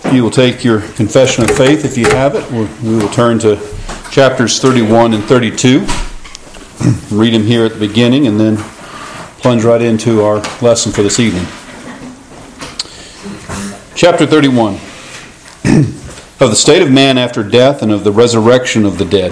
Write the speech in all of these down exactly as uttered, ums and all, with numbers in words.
You will take your confession of faith if you have it. We will turn to chapters thirty-one and thirty-two. Read them here at the beginning and then plunge right into our lesson for this evening. Chapter thirty-one. Of the state of man after death and of the resurrection of the dead.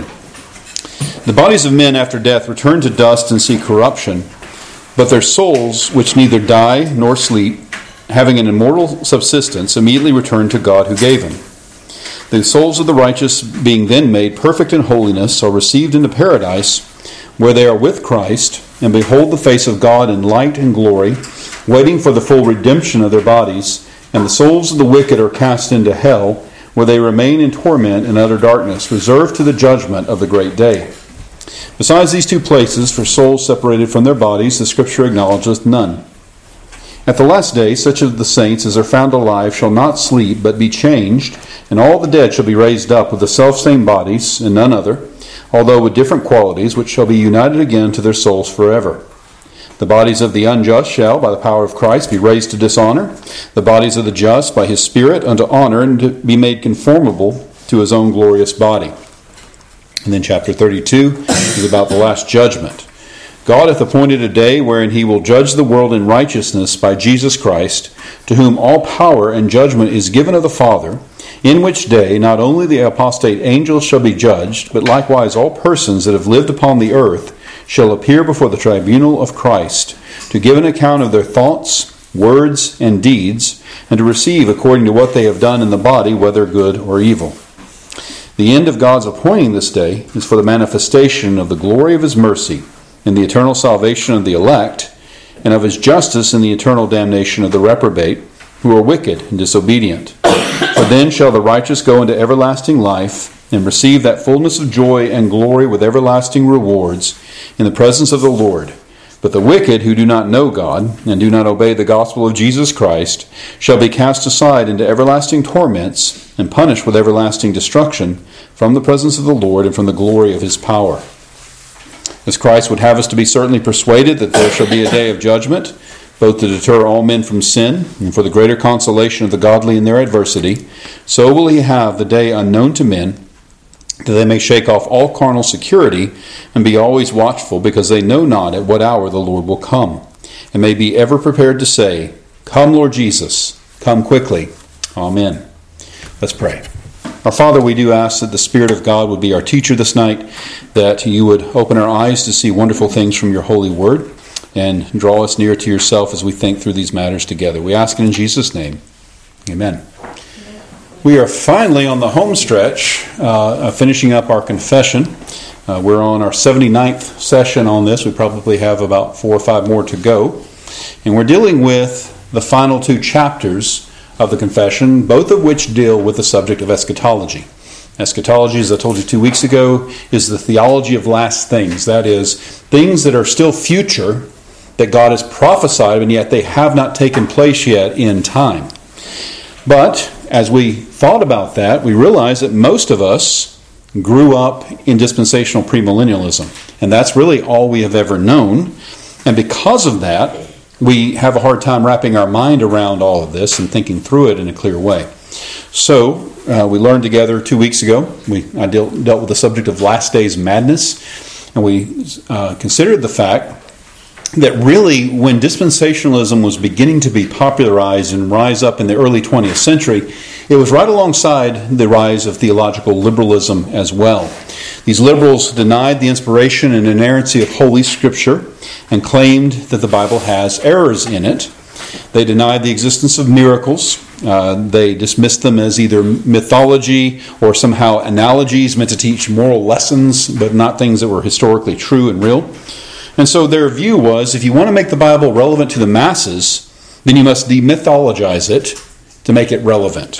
The bodies of men after death return to dust and see corruption, but their souls, which neither die nor sleep, having an immortal subsistence, immediately return to God who gave them. The souls of the righteous, being then made perfect in holiness, are received into paradise, where they are with Christ, and behold the face of God in light and glory, waiting for the full redemption of their bodies. And the souls of the wicked are cast into hell, where they remain in torment and utter darkness, reserved to the judgment of the great day. Besides these two places, for souls separated from their bodies, the Scripture acknowledgeth none. At the last day, such of the saints as are found alive shall not sleep, but be changed, and all the dead shall be raised up with the selfsame bodies, and none other, although with different qualities, which shall be united again to their souls forever. The bodies of the unjust shall, by the power of Christ, be raised to dishonor, the bodies of the just by his Spirit unto honor, and to be made conformable to his own glorious body. And then chapter thirty-two is about the last judgment. God hath appointed a day wherein he will judge the world in righteousness by Jesus Christ, to whom all power and judgment is given of the Father, in which day not only the apostate angels shall be judged, but likewise all persons that have lived upon the earth shall appear before the tribunal of Christ, to give an account of their thoughts, words, and deeds, and to receive according to what they have done in the body, whether good or evil. The end of God's appointing this day is for the manifestation of the glory of his mercy, in the eternal salvation of the elect, and of his justice in the eternal damnation of the reprobate, who are wicked and disobedient. For then shall the righteous go into everlasting life, and receive that fullness of joy and glory with everlasting rewards in the presence of the Lord. But the wicked, who do not know God, and do not obey the gospel of Jesus Christ, shall be cast aside into everlasting torments, and punished with everlasting destruction, from the presence of the Lord and from the glory of his power. As Christ would have us to be certainly persuaded that there shall be a day of judgment, both to deter all men from sin and for the greater consolation of the godly in their adversity, so will he have the day unknown to men, that they may shake off all carnal security and be always watchful, because they know not at what hour the Lord will come, and may be ever prepared to say, Come, Lord Jesus, come quickly. Amen. Let's pray. Our Father, we do ask that the Spirit of God would be our teacher this night, that you would open our eyes to see wonderful things from your holy word, and draw us near to yourself as we think through these matters together. We ask it in Jesus' name. Amen. We are finally on the home stretch, uh, finishing up our confession. Uh, we're on our seventy-ninth session on this. We probably have about four or five more to go. And we're dealing with the final two chapters of the confession, both of which deal with the subject of eschatology. Eschatology, as I told you two weeks ago, is the theology of last things. That is, things that are still future, that God has prophesied, and yet they have not taken place yet in time. But as we thought about that, we realized that most of us grew up in dispensational premillennialism. And that's really all we have ever known. And because of that, we have a hard time wrapping our mind around all of this and thinking through it in a clear way. So, uh, we learned together two weeks ago, we I dealt, dealt with the subject of last days madness, and we uh, considered the fact that really when dispensationalism was beginning to be popularized and rise up in the early twentieth century, it was right alongside the rise of theological liberalism as well. These liberals denied the inspiration and inerrancy of Holy Scripture and claimed that the Bible has errors in it. They denied the existence of miracles. Uh, they dismissed them as either mythology or somehow analogies meant to teach moral lessons, but not things that were historically true and real. And so their view was, if you want to make the Bible relevant to the masses, then you must demythologize it to make it relevant.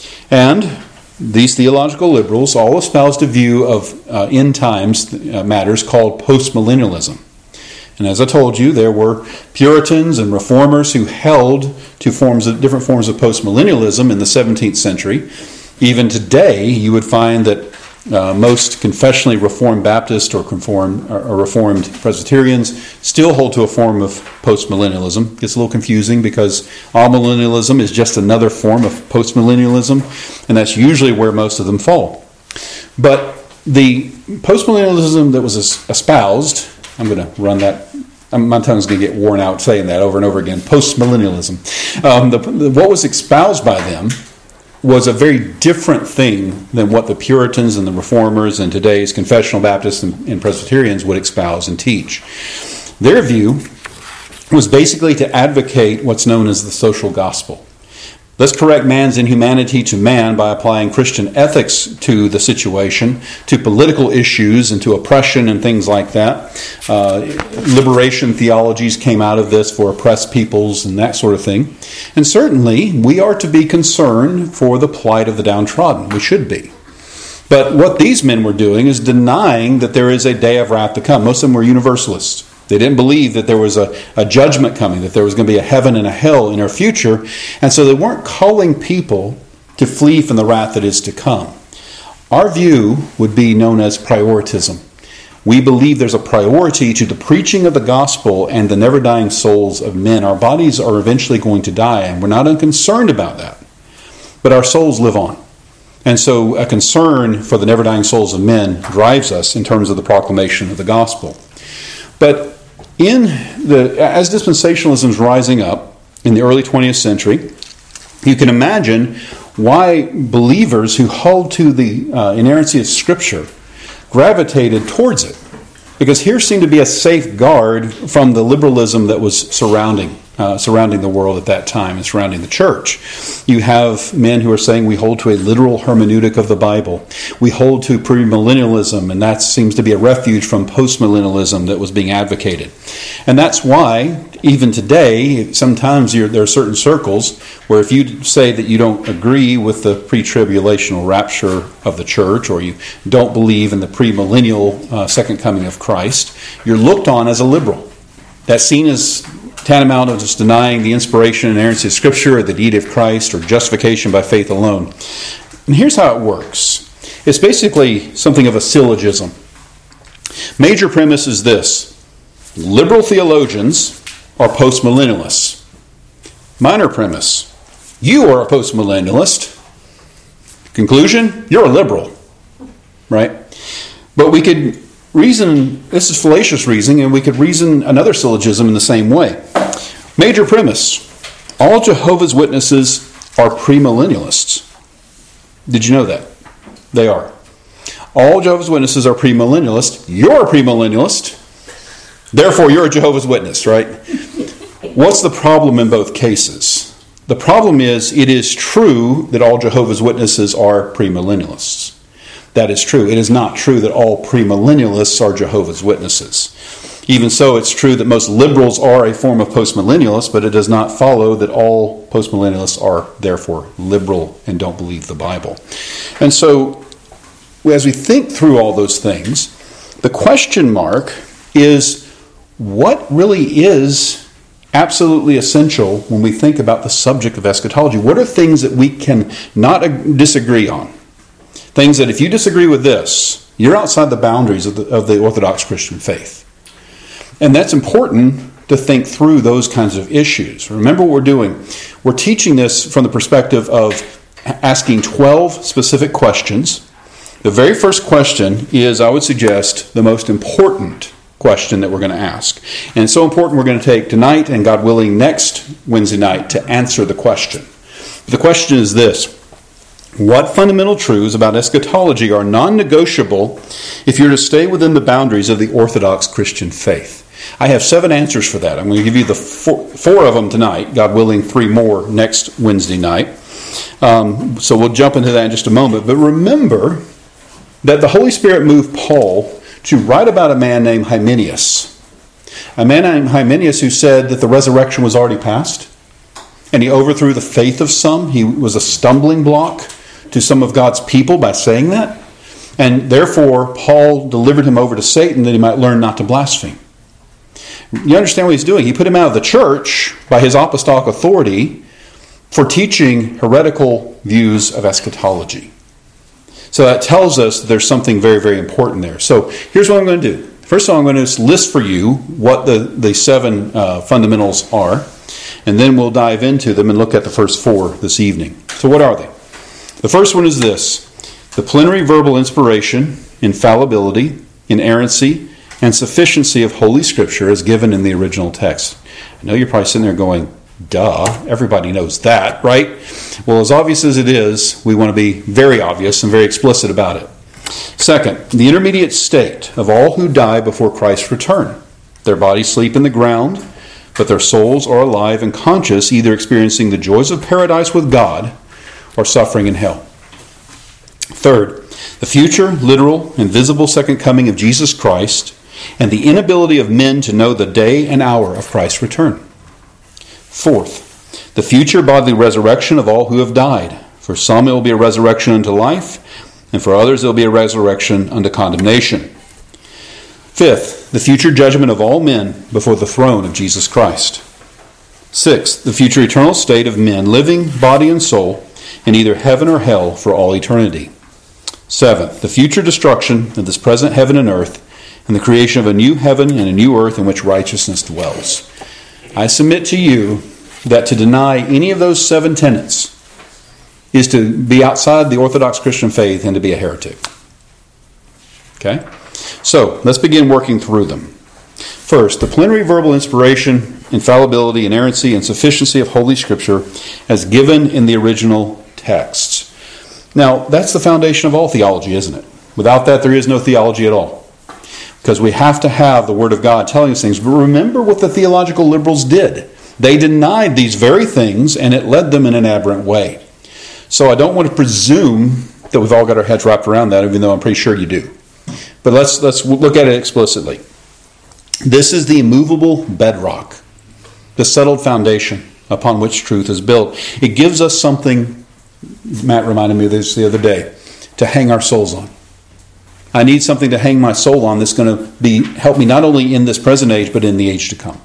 And these theological liberals all espoused a view of uh, end times uh, matters called postmillennialism. And as I told you, there were Puritans and Reformers who held to forms of different forms of postmillennialism in the seventeenth century. Even today, you would find that Uh, most confessionally Reformed Baptist or, conform, or Reformed Presbyterians still hold to a form of postmillennialism. Gets a little confusing because amillennialism is just another form of postmillennialism, and that's usually where most of them fall. But the postmillennialism that was espoused, I'm going to run that, my tongue's going to get worn out saying that over and over again, postmillennialism. Um, the, the, what was espoused by them was a very different thing than what the Puritans and the Reformers and today's confessional Baptists and, and Presbyterians would espouse and teach. Their view was basically to advocate what's known as the social gospel. Let's correct man's inhumanity to man by applying Christian ethics to the situation, to political issues and to oppression and things like that. Uh, liberation theologies came out of this for oppressed peoples and that sort of thing. And certainly we are to be concerned for the plight of the downtrodden. We should be. But what these men were doing is denying that there is a day of wrath to come. Most of them were universalists. They didn't believe that there was a, a judgment coming, that there was going to be a heaven and a hell in our future. And so they weren't calling people to flee from the wrath that is to come. Our view would be known as prioritism. We believe there's a priority to the preaching of the gospel and the never-dying souls of men. Our bodies are eventually going to die, and we're not unconcerned about that. But our souls live on. And so a concern for the never-dying souls of men drives us in terms of the proclamation of the gospel. But in the as dispensationalism is rising up in the early twentieth century, you can imagine why believers who hold to the uh, inerrancy of Scripture gravitated towards it. Because here seemed to be a safeguard from the liberalism that was surrounding uh, surrounding the world at that time and surrounding the church. You have men who are saying we hold to a literal hermeneutic of the Bible. We hold to premillennialism, and that seems to be a refuge from postmillennialism that was being advocated. And that's why, even today, sometimes you're, there are certain circles where if you say that you don't agree with the pre-tribulational rapture of the church, or you don't believe in the premillennial uh, second coming of Christ, you're looked on as a liberal. That's seen as tantamount of just denying the inspiration and inerrancy of Scripture, or the deity of Christ, or justification by faith alone. And here's how it works. It's basically something of a syllogism. Major premise is this: liberal theologians are postmillennialists. Minor premise: you are a postmillennialist. Conclusion: you're a liberal. Right? But we could reason, this is fallacious reasoning, and we could reason another syllogism in the same way. Major premise: all Jehovah's Witnesses are premillennialists. Did you know that? They are. All Jehovah's Witnesses are premillennialists. You're a premillennialist. Therefore, you're a Jehovah's Witness, right? What's the problem in both cases? The problem is, it is true that all Jehovah's Witnesses are premillennialists. That is true. It is not true that all premillennialists are Jehovah's Witnesses. Even so, it's true that most liberals are a form of postmillennialists, but it does not follow that all postmillennialists are therefore liberal and don't believe the Bible. And so, as we think through all those things, the question mark is, what really is absolutely essential when we think about the subject of eschatology? What are things that we can not disagree on? Things that if you disagree with this, you're outside the boundaries of the, of the Orthodox Christian faith. And that's important to think through those kinds of issues. Remember what we're doing. We're teaching this from the perspective of asking twelve specific questions. The very first question is, I would suggest, the most important question that we're going to ask. And it's so important we're going to take tonight and, God willing, next Wednesday night to answer the question. The question is this: what fundamental truths about eschatology are non-negotiable if you're to stay within the boundaries of the Orthodox Christian faith? I have seven answers for that. I'm going to give you the four, four of them tonight, God willing, three more next Wednesday night. Um, so we'll jump into that in just a moment. But remember that the Holy Spirit moved Paul to write about a man named Hymenaeus. A man named Hymenaeus who said that the resurrection was already past. And he overthrew the faith of some. He was a stumbling block to some of God's people by saying that. And therefore, Paul delivered him over to Satan that he might learn not to blaspheme. You understand what he's doing? He put him out of the church by his apostolic authority for teaching heretical views of eschatology. So that tells us that there's something very, very important there. So here's what I'm going to do. First of all, I'm going to list for you what the, the seven uh, fundamentals are, and then we'll dive into them and look at the first four this evening. So what are they? The first one is this: the plenary verbal inspiration, infallibility, inerrancy, and sufficiency of Holy Scripture as given in the original text. I know you're probably sitting there going, duh, everybody knows that, right? Well, as obvious as it is, we want to be very obvious and very explicit about it. Second, the intermediate state of all who die before Christ's return. Their bodies sleep in the ground, but their souls are alive and conscious, either experiencing the joys of paradise with God or suffering in hell. Third, the future, literal, and visible second coming of Jesus Christ, and the inability of men to know the day and hour of Christ's return. Fourth, the future bodily resurrection of all who have died. For some it will be a resurrection unto life, and for others it will be a resurrection unto condemnation. Fifth, the future judgment of all men before the throne of Jesus Christ. Sixth, the future eternal state of men living, body and soul, in either heaven or hell for all eternity. Seventh, the future destruction of this present heaven and earth, and the creation of a new heaven and a new earth in which righteousness dwells. I submit to you that to deny any of those seven tenets is to be outside the Orthodox Christian faith and to be a heretic. Okay? So, let's begin working through them. First, the plenary verbal inspiration, infallibility, inerrancy, and sufficiency of Holy Scripture as given in the original texts. Now, that's the foundation of all theology, isn't it? Without that, there is no theology at all. Because we have to have the Word of God telling us things. But remember what the theological liberals did. They denied these very things, and it led them in an aberrant way. So I don't want to presume that we've all got our heads wrapped around that, even though I'm pretty sure you do. But let's let's look at it explicitly. This is the immovable bedrock, the settled foundation upon which truth is built. It gives us something, Matt reminded me of this the other day, to hang our souls on. I need something to hang my soul on that's going to be help me not only in this present age, but in the age to come.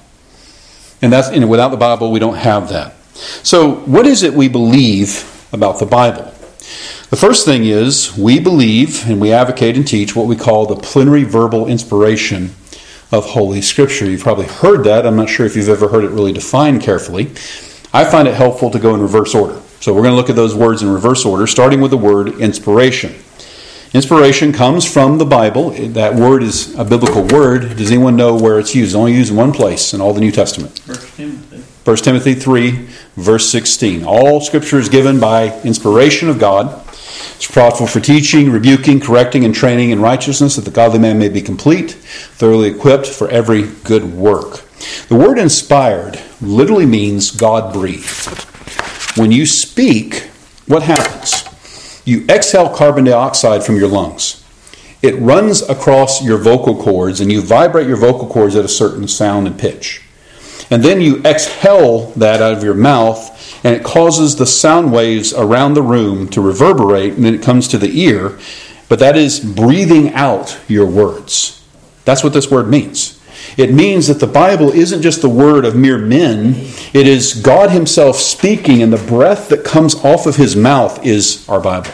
And that's, you know, without the Bible, we don't have that. So what is it we believe about the Bible? The first thing is we believe and we advocate and teach what we call the plenary verbal inspiration of Holy Scripture. You've probably heard that. I'm not sure if you've ever heard it really defined carefully. I find it helpful to go in reverse order. So we're going to look at those words in reverse order, starting with the word inspiration. Inspiration comes from the Bible. That word is a biblical word. Does anyone know where it's used? It's only used in one place in all the New Testament. First Timothy. First Timothy three, verse sixteen. All Scripture is given by inspiration of God. It's profitable for teaching, rebuking, correcting, and training in righteousness, that the godly man may be complete, thoroughly equipped for every good work. The word inspired literally means God-breathed. When you speak, what happens? You exhale carbon dioxide from your lungs. It runs across your vocal cords, and you vibrate your vocal cords at a certain sound and pitch. And then you exhale that out of your mouth, and it causes the sound waves around the room to reverberate, and then it comes to the ear. But that is breathing out your words. That's what this word means. It means that the Bible isn't just the word of mere men. It is God Himself speaking, and the breath that comes off of His mouth is our Bible.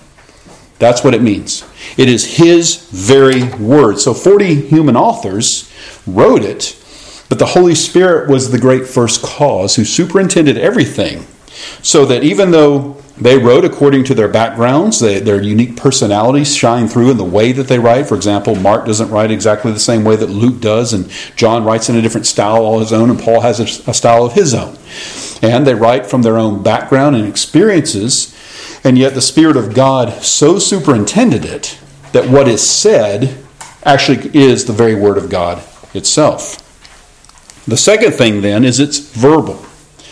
That's what it means. It is His very word. So forty human authors wrote it, but the Holy Spirit was the great first cause who superintended everything, so that even though they wrote according to their backgrounds, they, their unique personalities shine through in the way that they write. For example, Mark doesn't write exactly the same way that Luke does, and John writes in a different style all his own, and Paul has a, a style of his own. And they write from their own background and experiences, and yet the Spirit of God so superintended it that what is said actually is the very Word of God itself. The second thing then is it's verbal.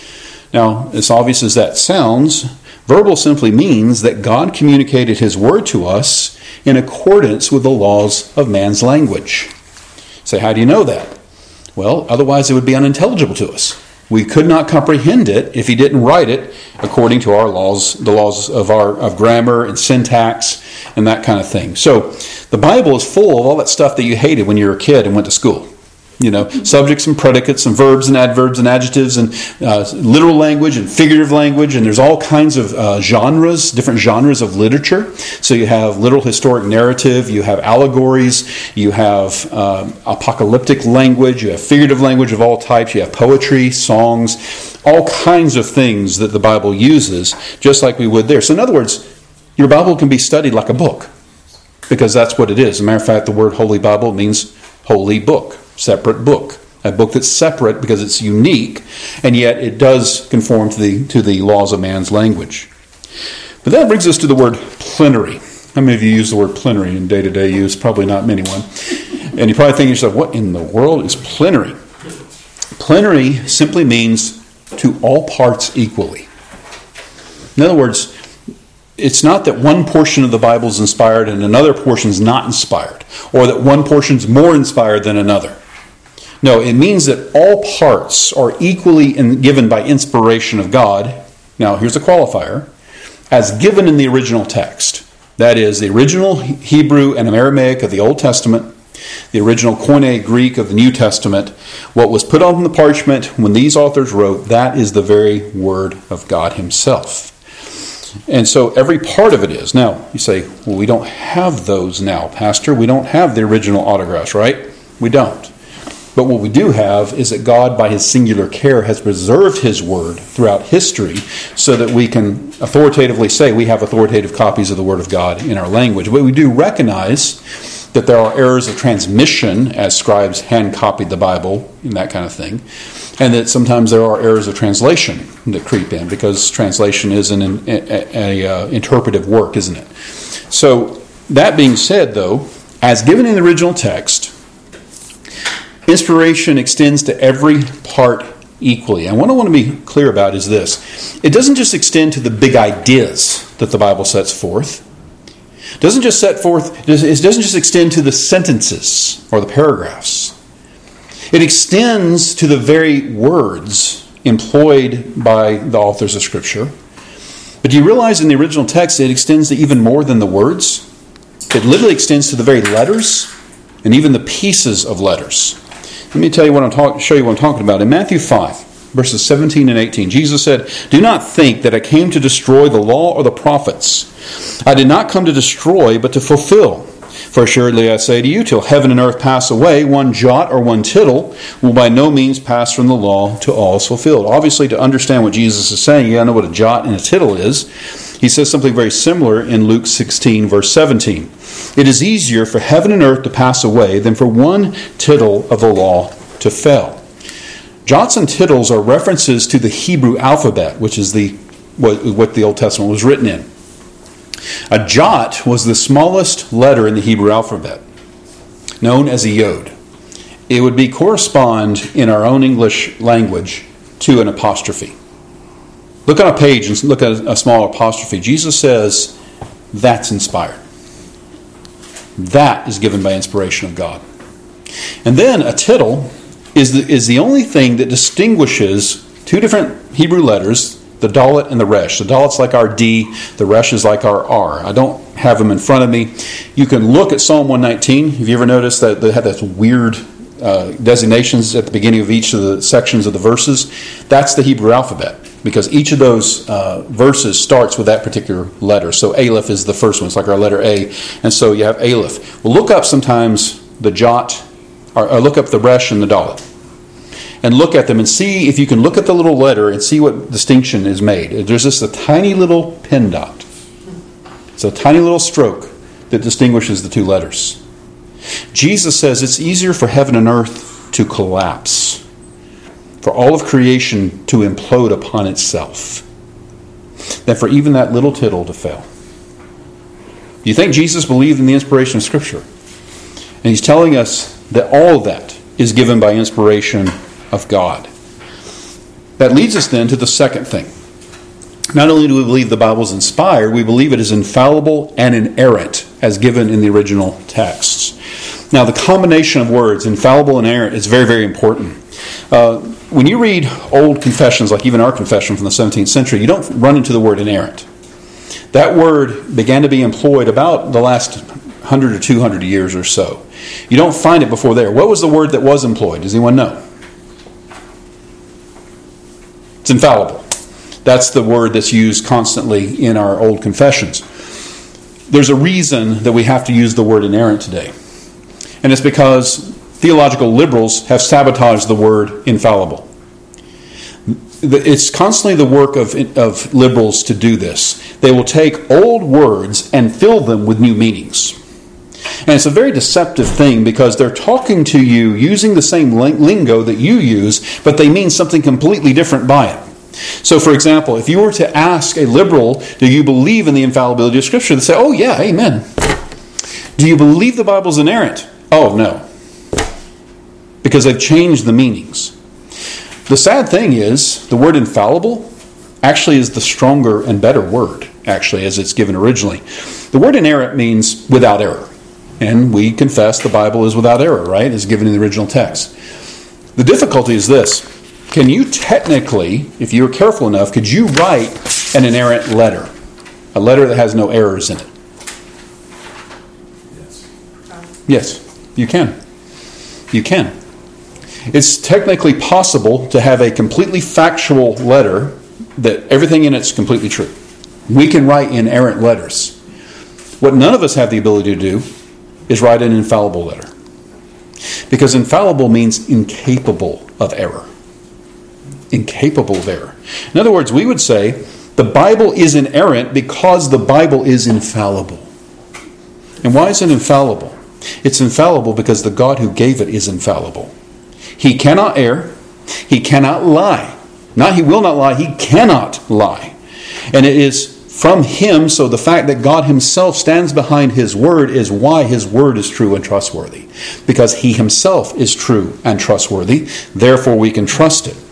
Now, as obvious as that sounds, verbal simply means that God communicated His Word to us in accordance with the laws of man's language. Say, how do you know that? Well, otherwise it would be unintelligible to us. We could not comprehend it if He didn't write it according to our laws, the laws of our of grammar and syntax and that kind of thing. So the Bible is full of all that stuff that you hated when you were a kid and went to school. You know, subjects and predicates and verbs and adverbs and adjectives and uh, literal language and figurative language. And there's all kinds of uh, genres, different genres of literature. So you have literal historic narrative, you have allegories, you have uh, apocalyptic language, you have figurative language of all types, you have poetry, songs, all kinds of things that the Bible uses, just like we would there. So in other words, your Bible can be studied like a book, because that's what it is. As a matter of fact, the word Holy Bible means holy book. Separate book, a book that's separate because it's unique, and yet it does conform to the to the laws of man's language. But that brings us to the word plenary. How many of you use the word plenary in day-to-day use? Probably not many one. And you probably think to yourself, what in the world is plenary? Plenary simply means to all parts equally. In other words, it's not that one portion of the Bible is inspired and another portion is not inspired, or that one portion is more inspired than another. No, it means that all parts are equally in, given by inspiration of God. Now, here's a qualifier. As given in the original text. That is, the original Hebrew and Aramaic of the Old Testament, the original Koine Greek of the New Testament, what was put on the parchment when these authors wrote, that is the very Word of God Himself. And so every part of it is. Now, you say, well, we don't have those now, Pastor. We don't have the original autographs, right? We don't. But what we do have is that God, by His singular care, has preserved His Word throughout history so that we can authoritatively say we have authoritative copies of the Word of God in our language. But we do recognize that there are errors of transmission as scribes hand-copied the Bible and that kind of thing. And that sometimes there are errors of translation that creep in because translation is an, an a, a, a interpretive work, isn't it? So that being said, though, as given in the original text, inspiration extends to every part equally. And what I want to be clear about is this. It doesn't just extend to the big ideas that the Bible sets forth. It doesn't just set forth, it doesn't just extend to the sentences or the paragraphs. It extends to the very words employed by the authors of Scripture. But do you realize in the original text it extends to even more than the words? It literally extends to the very letters and even the pieces of letters. Let me tell you what I'm talking, show you what I'm talking about. In Matthew five, verses seventeen and eighteen, Jesus said, "Do not think that I came to destroy the law or the prophets. I did not come to destroy, but to fulfill. For assuredly I say to you, till heaven and earth pass away, one jot or one tittle will by no means pass from the law to all is fulfilled." Obviously, to understand what Jesus is saying, you got to know what a jot and a tittle is. He says something very similar in Luke sixteen, verse seventeen. "It is easier for heaven and earth to pass away than for one tittle of the law to fail." Jots and tittles are references to the Hebrew alphabet, which is the what, what the Old Testament was written in. A jot was the smallest letter in the Hebrew alphabet, known as a yod. It would be correspond in our own English language to an apostrophe. Look on a page and look at a small apostrophe. Jesus says that's inspired. That is given by inspiration of God. And then a tittle is the, is the only thing that distinguishes two different Hebrew letters, the dalet and the resh. The dalet's like our D, the resh is like our R. I don't have them in front of me. You can look at Psalm one nineteen. Have you ever noticed that they have those weird uh, designations at the beginning of each of the sections of the verses? That's the Hebrew alphabet, because each of those uh, verses starts with that particular letter. So Aleph is the first one. It's like our letter A. And so you have Aleph. Well, look up sometimes the jot, or, or look up the resh and the dalet. And look at them and see if you can look at the little letter and see what distinction is made. There's just a tiny little pin dot. It's a tiny little stroke that distinguishes the two letters. Jesus says it's easier for heaven and earth to collapse, for all of creation to implode upon itself, than for even that little tittle to fail. Do you think Jesus believed in the inspiration of Scripture? And he's telling us that all of that is given by inspiration of God. That leads us then to the second thing. Not only do we believe the Bible is inspired, we believe it is infallible and inerrant, as given in the original texts. Now, the combination of words, infallible and inerrant, is very, very important. Uh, when you read old confessions, like even our confession from the seventeenth century, you don't run into the word inerrant. That word began to be employed about the last hundred or two hundred years or so. You don't find it before there. What was the word that was employed? Does anyone know? It's infallible. That's the word that's used constantly in our old confessions. There's a reason that we have to use the word inerrant today. And it's because theological liberals have sabotaged the word infallible. It's constantly the work of, of liberals to do this. They will take old words and fill them with new meanings. And it's a very deceptive thing because they're talking to you using the same lingo that you use, but they mean something completely different by it. So, for example, if you were to ask a liberal, do you believe in the infallibility of Scripture? They say, oh yeah, amen. Do you believe the Bible's inerrant? Oh, no. Because they've changed the meanings. The sad thing is, the word infallible actually is the stronger and better word, actually, as it's given originally. The word inerrant means without error. And we confess the Bible is without error, right? As given in the original text. The difficulty is this. Can you technically, if you were careful enough, could you write an inerrant letter? A letter that has no errors in it? Yes. Yes, you can. You can. It's technically possible to have a completely factual letter that everything in it's completely true. We can write inerrant letters. What none of us have the ability to do is write an infallible letter. Because infallible means incapable of error. Incapable of error. In other words, we would say the Bible is inerrant because the Bible is infallible. And why is it infallible? It's infallible because the God who gave it is infallible. He cannot err. He cannot lie. Not he will not lie. He cannot lie. And it is from Him, so the fact that God Himself stands behind His Word is why His Word is true and trustworthy. Because He Himself is true and trustworthy. Therefore we can trust it.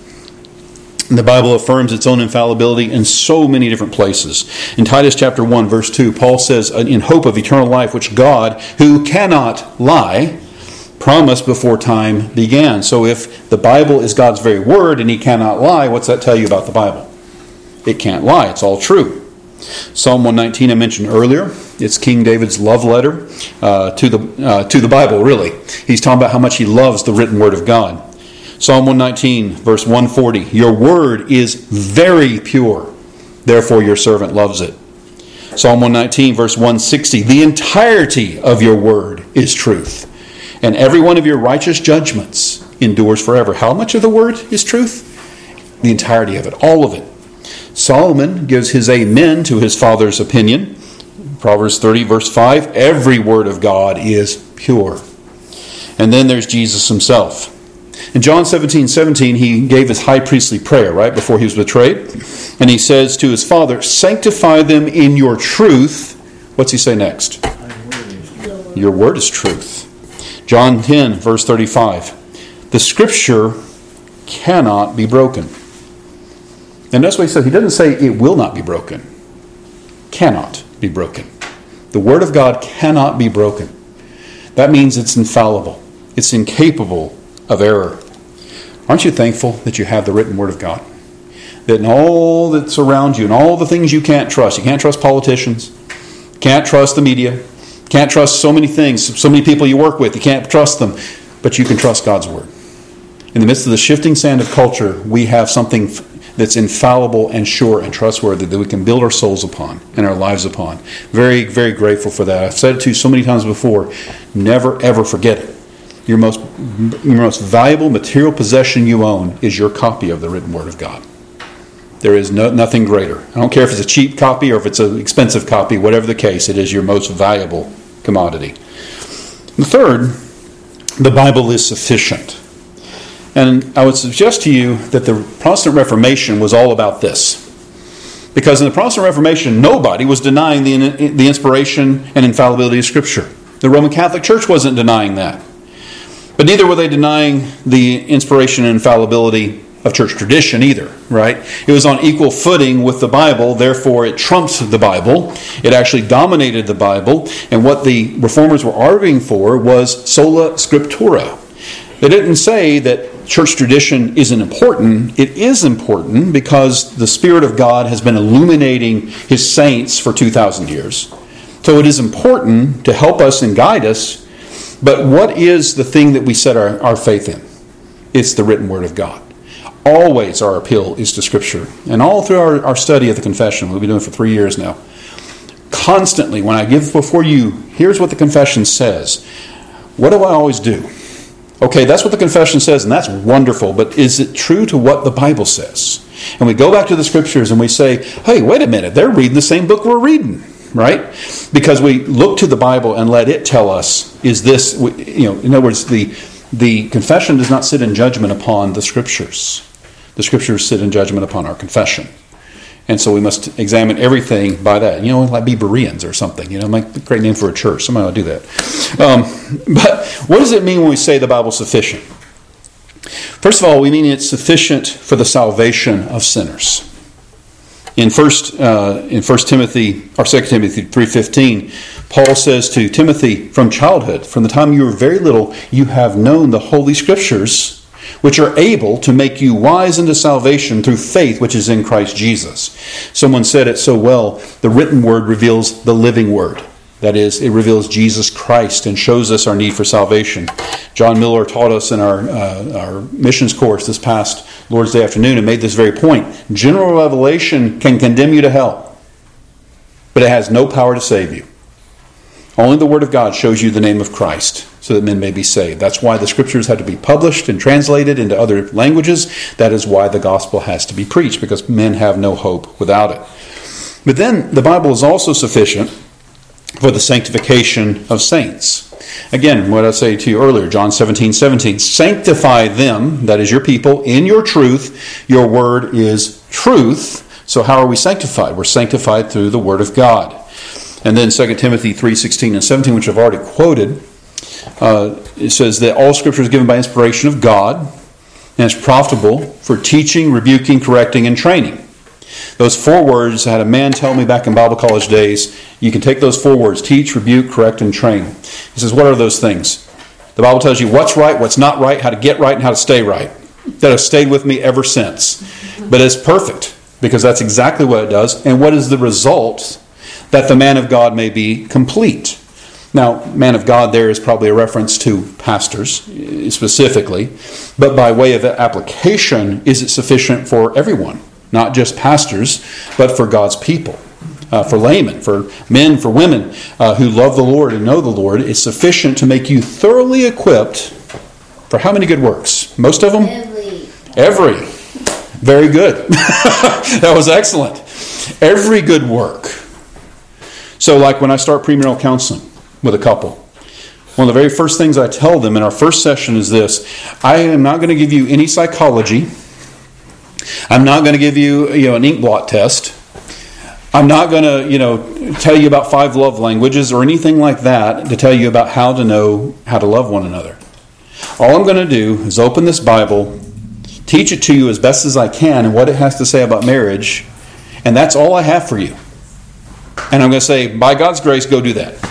The Bible affirms its own infallibility in so many different places. In Titus chapter one, verse two, Paul says, in hope of eternal life, which God, who cannot lie, promised before time began. So if the Bible is God's very word and He cannot lie, what's that tell you about the Bible? It can't lie. It's all true. Psalm one nineteen I mentioned earlier. It's King David's love letter uh, to the uh, to the Bible, really. He's talking about how much he loves the written word of God. Psalm one nineteen, verse one forty, your word is very pure, therefore your servant loves it. Psalm one nineteen, verse one sixty, the entirety of your word is truth, and every one of your righteous judgments endures forever. How much of the word is truth? The entirety of it, all of it. Solomon gives his amen to his father's opinion. Proverbs thirty, verse five, every word of God is pure. And then there's Jesus Himself. In John seventeen seventeen, He gave His high priestly prayer, right, before He was betrayed. And He says to His Father, sanctify them in your truth. What's He say next? Your word is truth. John ten, verse thirty-five. The Scripture cannot be broken. And that's what He said. He doesn't say it will not be broken. Cannot be broken. The Word of God cannot be broken. That means it's infallible. It's incapable of error. Aren't you thankful that you have the written Word of God? That in all that's around you and all the things you can't trust, you can't trust politicians, can't trust the media, can't trust so many things, so many people you work with, you can't trust them, but you can trust God's Word. In the midst of the shifting sand of culture, we have something that's infallible and sure and trustworthy that we can build our souls upon and our lives upon. Very, very grateful for that. I've said it to you so many times before. Never, ever forget it. Your most, your most valuable material possession you own is your copy of the written Word of God. There is no, nothing greater. I don't care if it's a cheap copy or if it's an expensive copy, whatever the case, it is your most valuable commodity. The third, the Bible is sufficient. And I would suggest to you that the Protestant Reformation was all about this. Because in the Protestant Reformation, nobody was denying the, the inspiration and infallibility of Scripture. The Roman Catholic Church wasn't denying that. But neither were they denying the inspiration and infallibility of church tradition either, right? It was on equal footing with the Bible, therefore it trumped the Bible. It actually dominated the Bible. And what the Reformers were arguing for was sola scriptura. They didn't say that church tradition isn't important. It is important because the Spirit of God has been illuminating His saints for two thousand years. So it is important to help us and guide us, but what is the thing that we set our, our faith in? It's the written Word of God. Always our appeal is to Scripture. And all through our, our study of the confession, we've been doing it for three years now, constantly, when I give before you, here's what the confession says, what do I always do? Okay, that's what the confession says, and that's wonderful, but is it true to what the Bible says? And we go back to the Scriptures and we say, hey, wait a minute, they're reading the same book we're reading, right? Because we look to the Bible and let it tell us, is this, you know, in other words, the, the confession does not sit in judgment upon the Scriptures. The Scriptures sit in judgment upon our confession. And so we must examine everything by that. You know, like be Bereans or something. You know, like a great name for a church. Somebody ought to do that. Um, but what does it mean when we say the Bible's sufficient? First of all, we mean it's sufficient for the salvation of sinners. In First uh, in First Timothy or Second Timothy three fifteen, Paul says to Timothy, from childhood, from the time you were very little, you have known the Holy Scriptures, which are able to make you wise unto salvation through faith which is in Christ Jesus. Someone said it so well, the written word reveals the living word. That is, it reveals Jesus Christ and shows us our need for salvation. John Miller taught us in our, uh, our missions course this past Lord's Day afternoon and made this very point. General revelation can condemn you to hell, but it has no power to save you. Only the Word of God shows you the name of Christ so that men may be saved. That's why the Scriptures had to be published and translated into other languages. That is why the gospel has to be preached, because men have no hope without it. But then the Bible is also sufficient for the sanctification of saints. Again, what I say to you earlier, John seventeen seventeen, sanctify them, that is your people, in your truth. Your word is truth. So how are we sanctified? We're sanctified through the Word of God. And then Second Timothy three sixteen and seventeen, which I've already quoted, uh, it says that all Scripture is given by inspiration of God, and it's profitable for teaching, rebuking, correcting, and training. Those four words, I had a man tell me back in Bible college days, you can take those four words, teach, rebuke, correct, and train. He says, what are those things? The Bible tells you what's right, what's not right, how to get right, and how to stay right. That has stayed with me ever since. But it's perfect, because that's exactly what it does. And what is the result? That the man of God may be complete. Now, man of God there is probably a reference to pastors specifically, but by way of application, is it sufficient for everyone? Not just pastors, but for God's people, uh, for laymen, for men, for women uh, who love the Lord and know the Lord. It's sufficient to make you thoroughly equipped for how many good works? Most of them? Every. Every. Very good. That was excellent. Every good work. So like when I start premarital counseling with a couple, one of the very first things I tell them in our first session is this: I am not going to give you any psychology. I'm not going to give you, you know, an ink blot test. I'm not going to, you know, tell you about five love languages or anything like that to tell you about how to know how to love one another. All I'm going to do is open this Bible, teach it to you as best as I can and what it has to say about marriage, and that's all I have for you. And I'm going to say, by God's grace, go do that.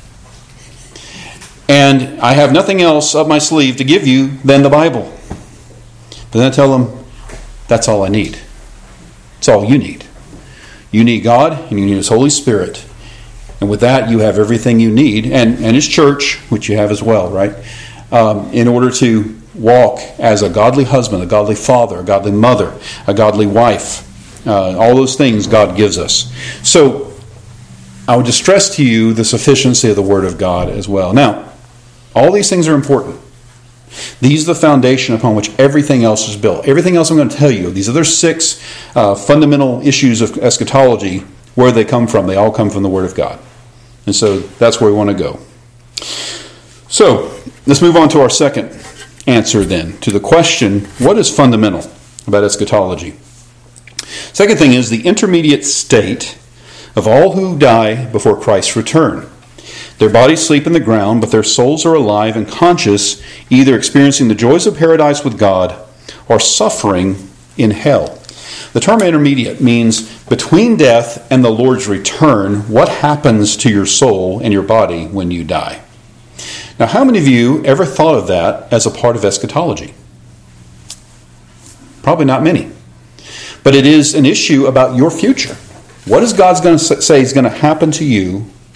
And I have nothing else up my sleeve to give you than the Bible. But then I tell them, that's all I need. It's all you need. You need God and you need His Holy Spirit. And with that, you have everything you need. And, and His church, which you have as well, right? Um, in order to walk as a godly husband, a godly father, a godly mother, a godly wife. Uh, all those things God gives us. So, I would just stress to you the sufficiency of the Word of God as well. Now, all these things are important. These are the foundation upon which everything else is built. Everything else I'm going to tell you, these other six uh, fundamental issues of eschatology, where they come from, they all come from the Word of God. And so that's where we want to go. So, let's move on to our second answer then, to the question, what is fundamental about eschatology? Second thing is the intermediate state of all who die before Christ's return. Their bodies sleep in the ground, but their souls are alive and conscious, either experiencing the joys of paradise with God or suffering in hell. The term intermediate means between death and the Lord's return, what happens to your soul and your body when you die? Now, how many of you ever thought of that as a part of eschatology? Probably not many. But it is an issue about your future. What is God going to say is going to happen to you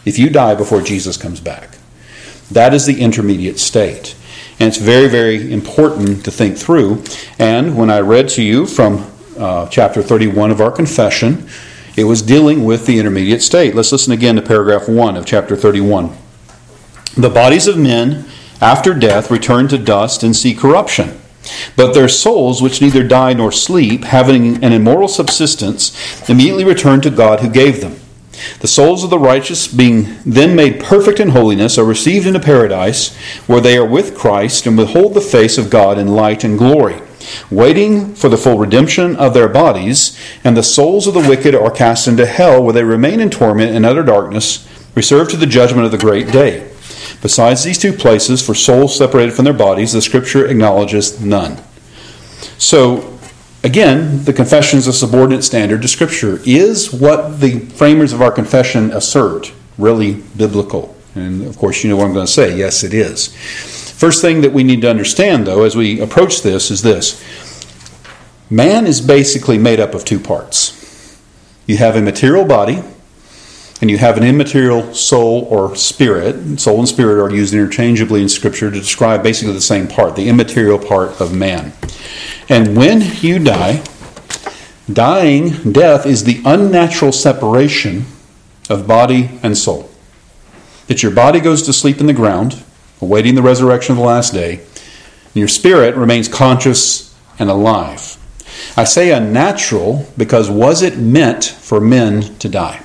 if you die before Jesus comes back. That is the intermediate state. And it's very, very important to think through. And when I read to you from uh, chapter thirty-one of our confession, it was dealing with the intermediate state. Let's listen again to paragraph one of chapter thirty-one. The bodies of men after death return to dust and see corruption. But their souls, which neither die nor sleep, having an immortal subsistence, immediately return to God who gave them. The souls of the righteous, being then made perfect in holiness, are received into paradise, where they are with Christ and behold the face of God in light and glory, waiting for the full redemption of their bodies. And the souls of the wicked are cast into hell, where they remain in torment and utter darkness, reserved to the judgment of the great day. Besides these two places, for souls separated from their bodies, the Scripture acknowledges none. So, again, the confession is a subordinate standard to Scripture. Is what the framers of our confession assert really biblical? And, of course, you know what I'm going to say. Yes, it is. First thing that we need to understand, though, as we approach this, is this. Man is basically made up of two parts. You have a material body, and you have an immaterial soul or spirit. Soul and spirit are used interchangeably in Scripture to describe basically the same part, the immaterial part of man. And when you die, dying, death, is the unnatural separation of body and soul. That your body goes to sleep in the ground, awaiting the resurrection of the last day, and your spirit remains conscious and alive. I say unnatural because was it meant for men to die?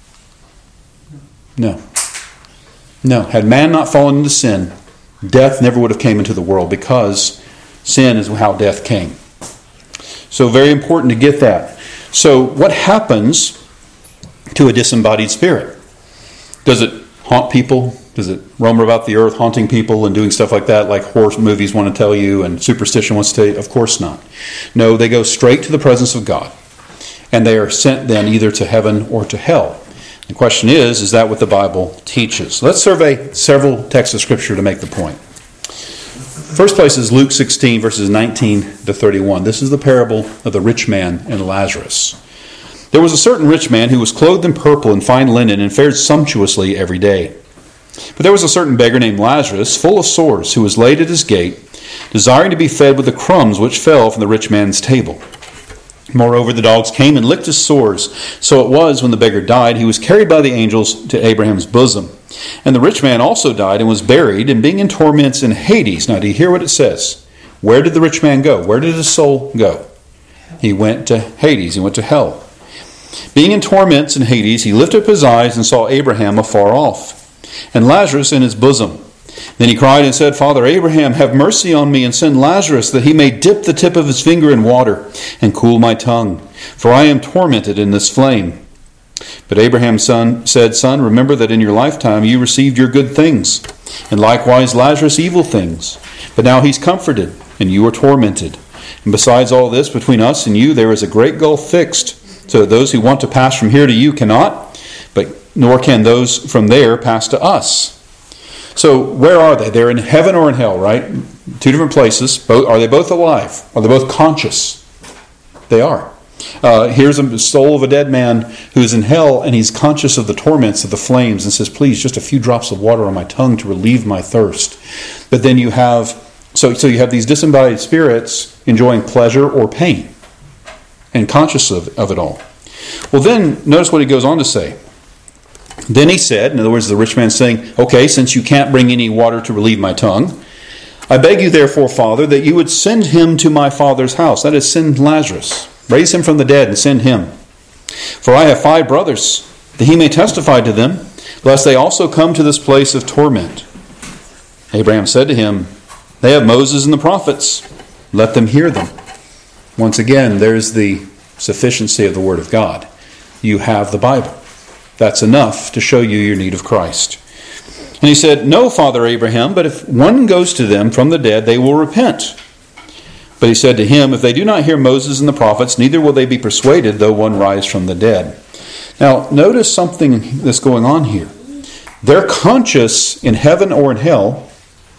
No. No. Had man not fallen into sin, death never would have came into the world, because sin is how death came. So very important to get that. So what happens to a disembodied spirit? Does it haunt people? Does it roam about the earth haunting people and doing stuff like that, like horror movies want to tell you and superstition wants to tell you? Of course not. No, they go straight to the presence of God. And they are sent then either to heaven or to hell. The question is, is that what the Bible teaches? Let's survey several texts of Scripture to make the point. First place is Luke sixteen, verses nineteen to thirty-one. This is the parable of the rich man and Lazarus. There was a certain rich man who was clothed in purple and fine linen and fared sumptuously every day. But there was a certain beggar named Lazarus, full of sores, who was laid at his gate, desiring to be fed with the crumbs which fell from the rich man's table. Moreover, the dogs came and licked his sores. So it was, when the beggar died, he was carried by the angels to Abraham's bosom. And the rich man also died and was buried, and being in torments in Hades. Now, do you hear what it says? Where did the rich man go? Where did his soul go? He went to Hades. He went to hell. Being in torments in Hades, he lifted up his eyes and saw Abraham afar off, and Lazarus in his bosom. Then he cried and said, Father Abraham, have mercy on me, and send Lazarus, that he may dip the tip of his finger in water and cool my tongue, for I am tormented in this flame. But Abraham's son said, Son, remember that in your lifetime you received your good things, and likewise Lazarus evil things. But now he's comforted, and you are tormented. And besides all this, between us and you there is a great gulf fixed, so that those who want to pass from here to you cannot, but nor can those from there pass to us. So where are they? They're in heaven or in hell, right? Two different places. Both, are they both alive? Are they both conscious? They are. Uh, here's a soul of a dead man who's in hell, and he's conscious of the torments of the flames and says, please, just a few drops of water on my tongue to relieve my thirst. But then you have, so, so you have these disembodied spirits enjoying pleasure or pain and conscious of, of it all. Well, then notice what he goes on to say. Then he said, in other words, the rich man saying, okay, since you can't bring any water to relieve my tongue, I beg you therefore, Father, that you would send him to my father's house. That is, send Lazarus. Raise him from the dead and send him. For I have five brothers, that he may testify to them, lest they also come to this place of torment. Abraham said to him, they have Moses and the prophets. Let them hear them. Once again, there's the sufficiency of the Word of God. You have the Bible. That's enough to show you your need of Christ. And he said, no, Father Abraham, but if one goes to them from the dead, they will repent. But he said to him, if they do not hear Moses and the prophets, neither will they be persuaded, though one rise from the dead. Now, notice something that's going on here. They're conscious in heaven or in hell,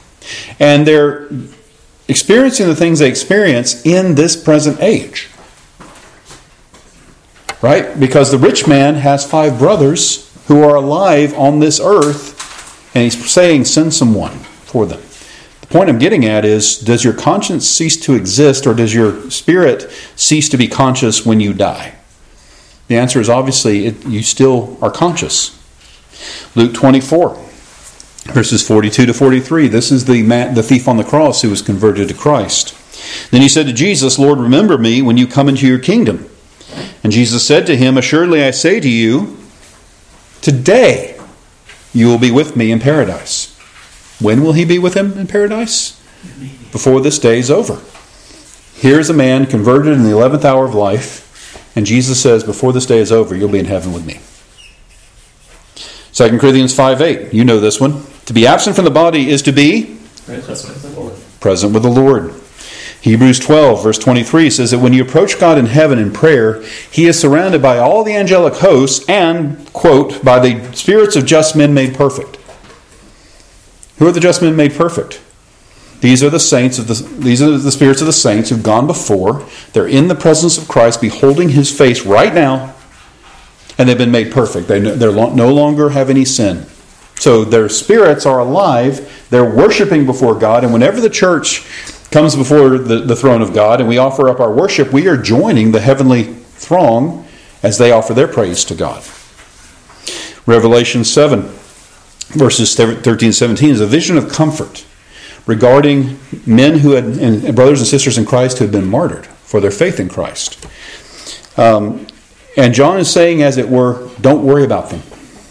and they're experiencing the things they experience in this present age. Right? Because the rich man has five brothers who are alive on this earth, and he's saying, send someone for them. The point I'm getting at is, does your conscience cease to exist, or does your spirit cease to be conscious when you die? The answer is obviously it, you still are conscious. Luke twenty-four, verses forty-two to forty-three. This is the man, the thief on the cross who was converted to Christ. Then he said to Jesus, Lord, remember me when you come into your kingdom. And Jesus said to him, assuredly I say to you, today you will be with me in paradise. When will he be with him in paradise? Before this day is over. Here is a man converted in the eleventh hour of life, and Jesus says, before this day is over, you'll be in heaven with me. Second Corinthians five eight, you know this one. To be absent from the body is to be present with the Lord. Present with the Lord. Hebrews twelve, verse twenty-three says that when you approach God in heaven in prayer, he is surrounded by all the angelic hosts and, quote, by the spirits of just men made perfect. Who are the just men made perfect? These are the saints of the these are the spirits of the saints who've gone before. They're in the presence of Christ, beholding his face right now, and they've been made perfect. They they no longer have any sin. So their spirits are alive. They're worshiping before God, and whenever the church comes before the, the throne of God and we offer up our worship, we are joining the heavenly throng as they offer their praise to God. Revelation seven, verses thirteen and seventeen is a vision of comfort regarding men who had, and brothers and sisters in Christ who had been martyred for their faith in Christ. Um, and John is saying, as it were, don't worry about them.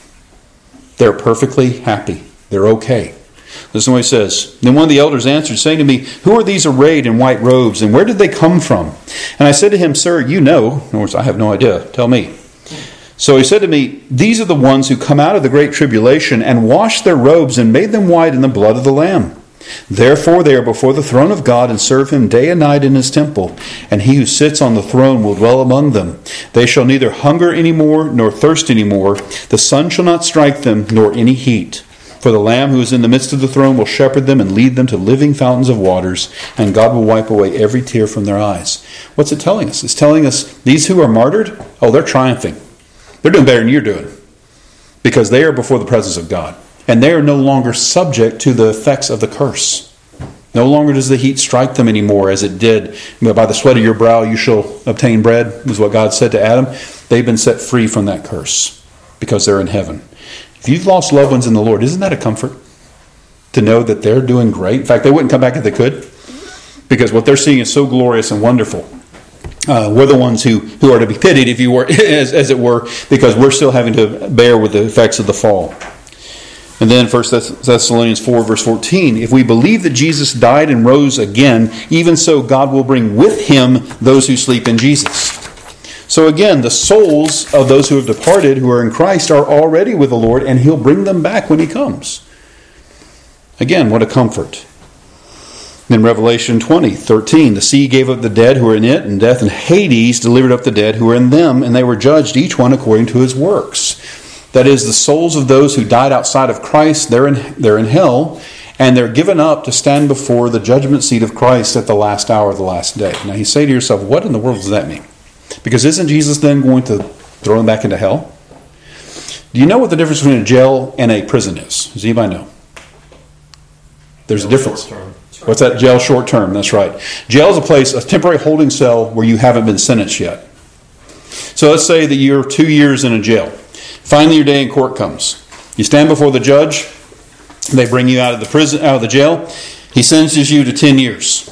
They're perfectly happy. They're okay. Listen to what he says. Then one of the elders answered, saying to me, who are these arrayed in white robes, and where did they come from? And I said to him, sir, you know. In other words, I have no idea. Tell me. So he said to me, these are the ones who come out of the great tribulation and washed their robes and made them white in the blood of the Lamb. Therefore they are before the throne of God and serve him day and night in his temple. And he who sits on the throne will dwell among them. They shall neither hunger any more nor thirst any more. The sun shall not strike them, nor any heat. For the Lamb who is in the midst of the throne will shepherd them and lead them to living fountains of waters, and God will wipe away every tear from their eyes. What's it telling us? It's telling us these who are martyred, oh, they're triumphing. They're doing better than you're doing. Because they are before the presence of God. And they are no longer subject to the effects of the curse. No longer does the heat strike them anymore as it did. By the sweat of your brow you shall obtain bread, is what God said to Adam. They've been set free from that curse because they're in heaven. If you've lost loved ones in the Lord, isn't that a comfort? To know that they're doing great. In fact, they wouldn't come back if they could. Because what they're seeing is so glorious and wonderful. Uh, we're the ones who, who are to be pitied, if you were, as, as it were, because we're still having to bear with the effects of the fall. And then First Thessalonians four, verse fourteen, if we believe that Jesus died and rose again, even so God will bring with him those who sleep in Jesus. So again, the souls of those who have departed, who are in Christ, are already with the Lord, and he'll bring them back when he comes. Again, what a comfort. Then Revelation twenty, thirteen, the sea gave up the dead who were in it, and death and Hades delivered up the dead who were in them, and they were judged, each one according to his works. That is, the souls of those who died outside of Christ, they're in, they're in hell, and they're given up to stand before the judgment seat of Christ at the last hour of the last day. Now you say to yourself, what in the world does that mean? Because isn't Jesus then going to throw them back into hell? Do you know what the difference between a jail and a prison is? Does anybody know? There's a difference. What's that? Jail short term, that's right. Jail is a place, a temporary holding cell where you haven't been sentenced yet. So let's say that you're two years in a jail. Finally your day in court comes. You stand before the judge. They bring you out of the prison, out of the jail. He sentences you to ten years.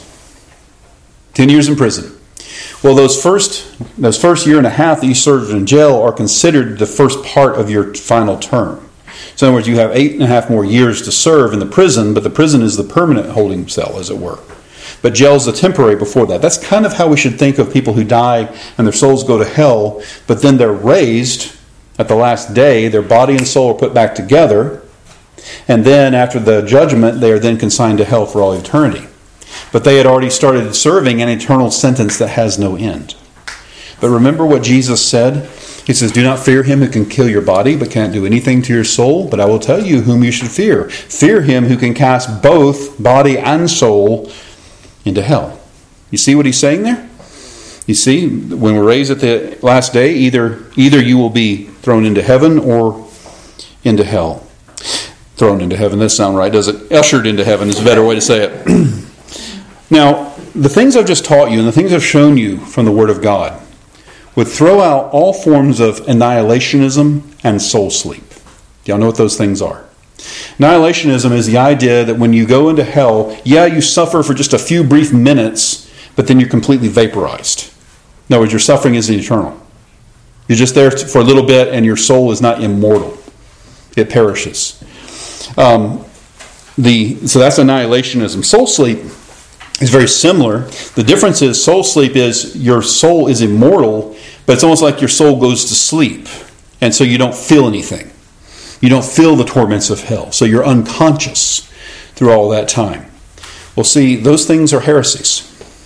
Ten years in prison. Well, those first those first year and a half that you served in jail are considered the first part of your final term. So in other words, you have eight and a half more years to serve in the prison, but the prison is the permanent holding cell, as it were. But jail is the temporary before that. That's kind of how we should think of people who die and their souls go to hell, but then they're raised at the last day. Their body and soul are put back together, and then after the judgment, they are then consigned to hell for all eternity. But they had already started serving an eternal sentence that has no end. But remember what Jesus said? He says, do not fear him who can kill your body, but can't do anything to your soul. But I will tell you whom you should fear. Fear him who can cast both body and soul into hell. You see what he's saying there? You see, when we're raised at the last day, either, either you will be thrown into heaven or into hell. Thrown into heaven, that sound right, does it? Ushered into heaven is a better way to say it. Now, the things I've just taught you and the things I've shown you from the Word of God would throw out all forms of annihilationism and soul sleep. Do y'all know what those things are? Annihilationism is the idea that when you go into hell, yeah, you suffer for just a few brief minutes, but then you're completely vaporized. In other words, your suffering isn't eternal. You're just there for a little bit and your soul is not immortal. It perishes. Um, the so that's annihilationism. Soul sleep is very similar. The difference is soul sleep is your soul is immortal, but it's almost like your soul goes to sleep, and so you don't feel anything. You don't feel the torments of hell, so you're unconscious through all that time. Well, see, those things are heresies.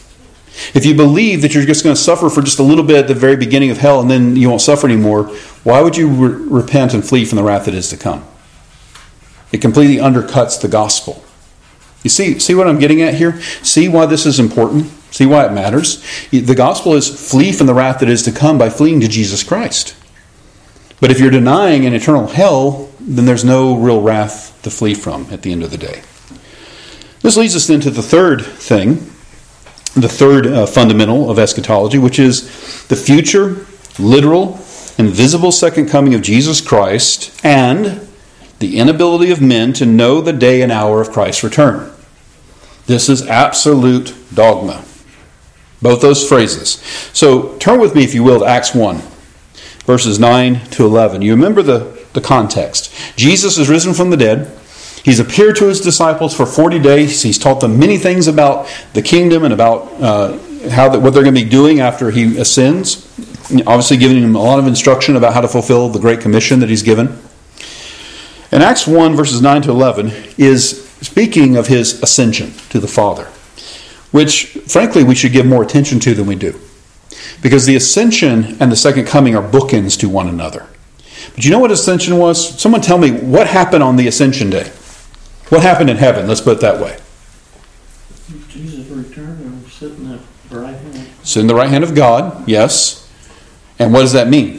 If you believe that you're just going to suffer for just a little bit at the very beginning of hell and then you won't suffer anymore, why would you re- repent and flee from the wrath that is to come? It completely undercuts the gospel. You see, see what I'm getting at here? See why this is important? See why it matters? The gospel is flee from the wrath that is to come by fleeing to Jesus Christ. But if you're denying an eternal hell, then there's no real wrath to flee from at the end of the day. This leads us then to the third thing, the third uh, fundamental of eschatology, which is the future, literal, and visible second coming of Jesus Christ and the inability of men to know the day and hour of Christ's return. This is absolute dogma. Both those phrases. So turn with me, if you will, to Acts one, verses nine to eleven. You remember the, the context. Jesus is risen from the dead. He's appeared to his disciples for forty days. He's taught them many things about the kingdom and about uh, how that, what they're going to be doing after he ascends. Obviously giving them a lot of instruction about how to fulfill the Great Commission that he's given. And Acts one, verses nine to eleven, is speaking of his ascension to the Father, which, frankly, we should give more attention to than we do. Because the ascension and the second coming are bookends to one another. But you know what ascension was? Someone tell me, what happened on the ascension day? What happened in heaven? Let's put it that way. Jesus returned and sit in the right hand. Sit in the right hand of God, yes. And what does that mean?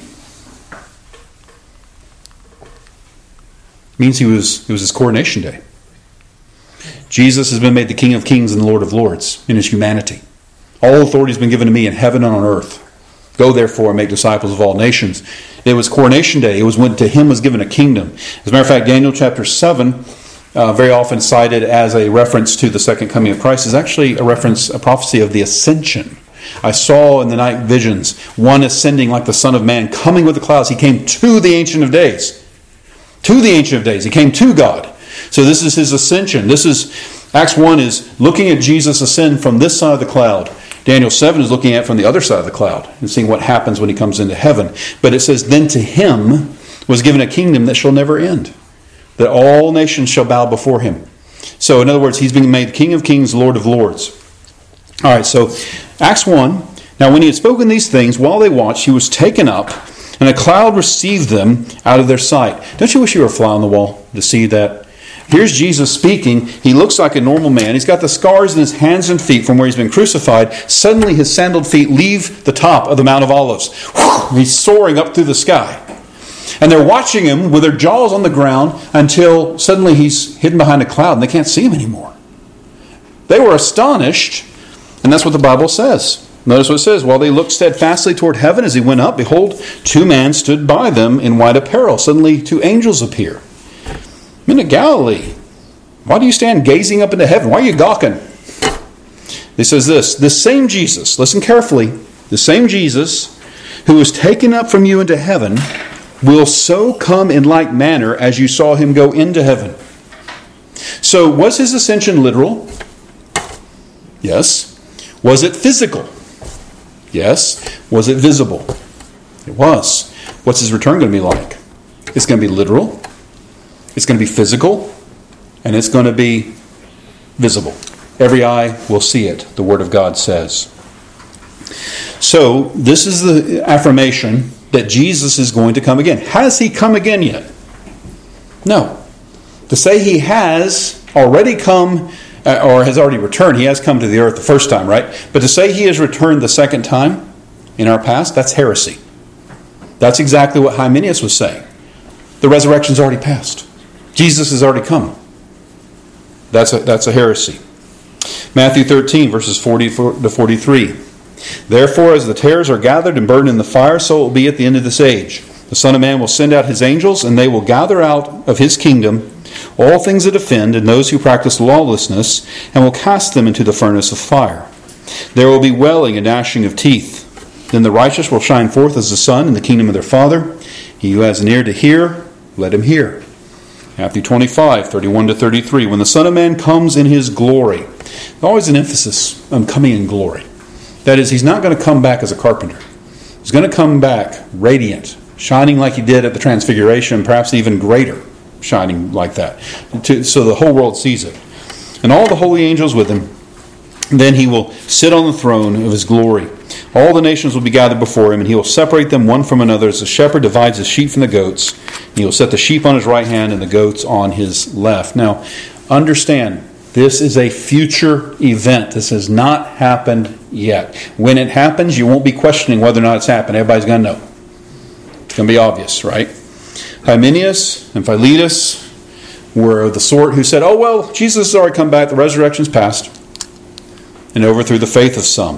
It means he was, it was his coronation day. Jesus has been made the King of Kings and the Lord of Lords in his humanity. All authority has been given to me in heaven and on earth. Go therefore and make disciples of all nations. It was coronation day. It was when to him was given a kingdom. As a matter of fact, Daniel chapter seven, uh, very often cited as a reference to the second coming of Christ, is actually a reference, a prophecy of the ascension. I saw in the night visions one ascending like the Son of Man, coming with the clouds. He came to the Ancient of Days. To the Ancient of Days. He came to God. So this is his ascension. This is, Acts one is looking at Jesus ascend from this side of the cloud. Daniel seven is looking at it from the other side of the cloud and seeing what happens when he comes into heaven. But it says, then to him was given a kingdom that shall never end, that all nations shall bow before him. So in other words, he's being made King of Kings, Lord of Lords. All right, so Acts one. Now when he had spoken these things, while they watched, he was taken up, and a cloud received them out of their sight. Don't you wish you were a fly on the wall to see that? Here's Jesus speaking. He looks like a normal man. He's got the scars in his hands and feet from where he's been crucified. Suddenly his sandaled feet leave the top of the Mount of Olives. He's soaring up through the sky. And they're watching him with their jaws on the ground until suddenly he's hidden behind a cloud and they can't see him anymore. They were astonished, and that's what the Bible says. Notice what it says. While they looked steadfastly toward heaven as he went up, behold, two men stood by them in white apparel. Suddenly two angels appear. Men of Galilee, why do you stand gazing up into heaven? Why are you gawking? It says this, the same Jesus, listen carefully, the same Jesus who was taken up from you into heaven will so come in like manner as you saw him go into heaven. So was his ascension literal? Yes. Was it physical? Yes. Was it visible? It was. What's his return going to be like? It's going to be literal. It's going to be physical, and it's going to be visible. Every eye will see it, the Word of God says. So, this is the affirmation that Jesus is going to come again. Has he come again yet? No. To say he has already come, or has already returned, he has come to the earth the first time, right? But to say he has returned the second time in our past, that's heresy. That's exactly what Hymenaeus was saying. the resurrection's already passed. Jesus has already come. That's a, that's a heresy. Matthew thirteen, verses forty to forty-three. Therefore, as the tares are gathered and burned in the fire, so it will be at the end of this age. The Son of Man will send out his angels, and they will gather out of his kingdom all things that offend and those who practice lawlessness, and will cast them into the furnace of fire. There will be wailing and gnashing of teeth. Then the righteous will shine forth as the sun in the kingdom of their Father. He who has an ear to hear, let him hear. Matthew twenty-five, thirty-one to thirty-three. When the Son of Man comes in his glory. There's always an emphasis on coming in glory. That is, he's not going to come back as a carpenter. He's going to come back radiant, shining like he did at the Transfiguration, perhaps even greater shining like that, to, so the whole world sees it. And all the holy angels with him. Then he will sit on the throne of his glory. All the nations will be gathered before him, and he will separate them one from another as the shepherd divides his sheep from the goats. And he will set the sheep on his right hand and the goats on his left. Now, understand, this is a future event. This has not happened yet. When it happens, you won't be questioning whether or not it's happened. Everybody's going to know. It's going to be obvious, right? Hymenaeus and Philetus were the sort who said, oh, well, Jesus has already come back. The resurrection's past. And overthrew the faith of some.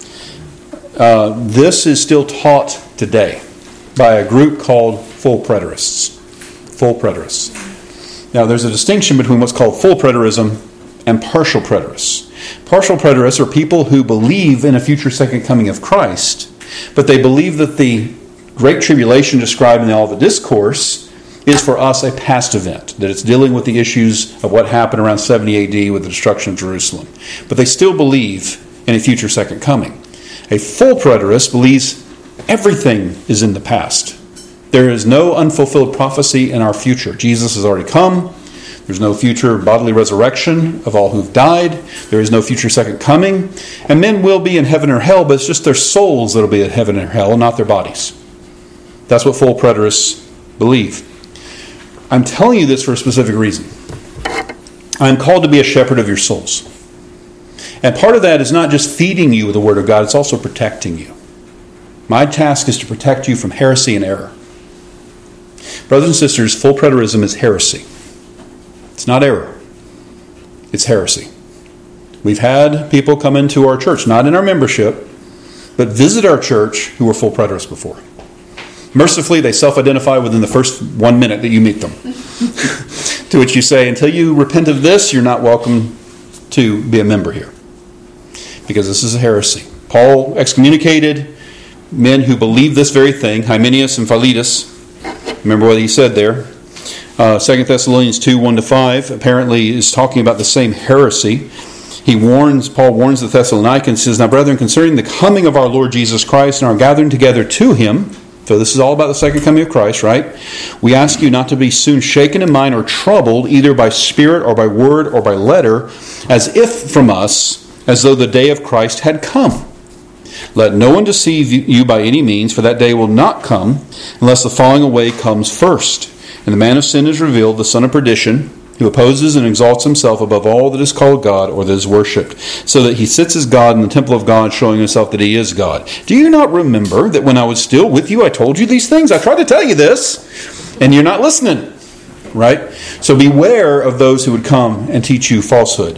Uh, this is still taught today by a group called full preterists. Full preterists. Now, there's a distinction between what's called full preterism and partial preterists. Partial preterists are people who believe in a future second coming of Christ, but they believe that the Great Tribulation described in the Olivet Discourse is for us a past event, that it's dealing with the issues of what happened around seventy A D with the destruction of Jerusalem. But they still believe in a future second coming. A full preterist believes everything is in the past. There is no unfulfilled prophecy in our future. Jesus has already come. There's no future bodily resurrection of all who've died. There is no future second coming. And men will be in heaven or hell, but it's just their souls that will be in heaven or hell, not their bodies. That's what full preterists believe. I'm telling you this for a specific reason. I'm called to be a shepherd of your souls. And part of that is not just feeding you with the Word of God, it's also protecting you. My task is to protect you from heresy and error. Brothers and sisters, full preterism is heresy. It's not error. It's heresy. We've had people come into our church, not in our membership, but visit our church who were full preterists before. Mercifully, they self-identify within the first one minute that you meet them. To which you say, until you repent of this, you're not welcome to be a member here. Because this is a heresy. Paul excommunicated men who believed this very thing, Hymenaeus and Philetus. Remember what he said there. Uh, Second Thessalonians two, one to five apparently is talking about the same heresy. He warns, Paul warns the Thessalonians, says, now brethren, concerning the coming of our Lord Jesus Christ and our gathering together to him, so this is all about the second coming of Christ, right? We ask you not to be soon shaken in mind or troubled, either by spirit or by word or by letter, as if from us, as though the day of Christ had come. Let no one deceive you by any means, for that day will not come, unless the falling away comes first. And the man of sin is revealed, the son of perdition, who opposes and exalts himself above all that is called God or that is worshipped, so that he sits as God in the temple of God, showing himself that he is God. Do you not remember that when I was still with you, I told you these things? I tried to tell you this, and you're not listening, right? So beware of those who would come and teach you falsehood.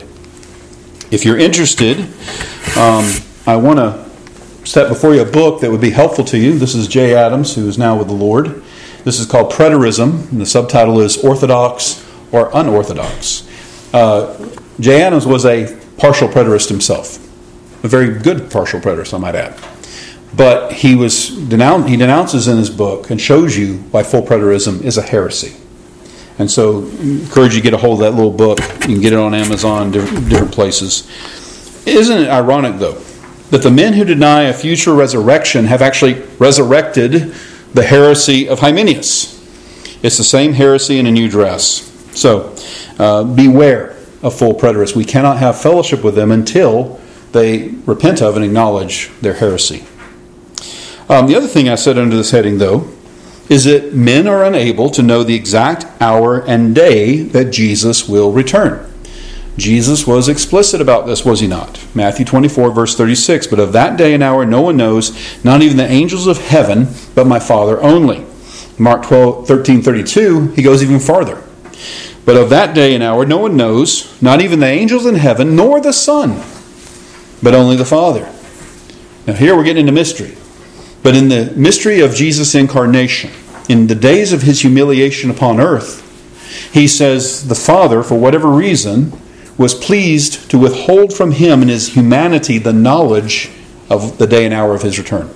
If you're interested, um, I want to set before you a book that would be helpful to you. This is Jay Adams, who is now with the Lord. This is called Preterism, and the subtitle is Orthodox or Unorthodox. Uh, Jay Adams was a partial preterist himself. A very good partial preterist, I might add. But he was denoun- he denounces in his book and shows you why full preterism is a heresy. And so I encourage you to get a hold of that little book. You can get it on Amazon, different, different places. Isn't it ironic, though, that the men who deny a future resurrection have actually resurrected the heresy of Hymenaeus? It's the same heresy in a new dress. So, uh, beware of full preterists. We cannot have fellowship with them until they repent of and acknowledge their heresy. Um, the other thing I said under this heading, though, is that men are unable to know the exact hour and day that Jesus will return. Jesus was explicit about this, was he not? Matthew twenty-four, verse thirty-six, but of that day and hour no one knows, not even the angels of heaven, but my Father only. Mark twelve, thirteen thirty-two, he goes even farther. But of that day and hour no one knows, not even the angels in heaven, nor the Son, but only the Father. Now here we're getting into mystery. But in the mystery of Jesus' incarnation, in the days of his humiliation upon earth, he says the Father, for whatever reason, was pleased to withhold from him in his humanity the knowledge of the day and hour of his return.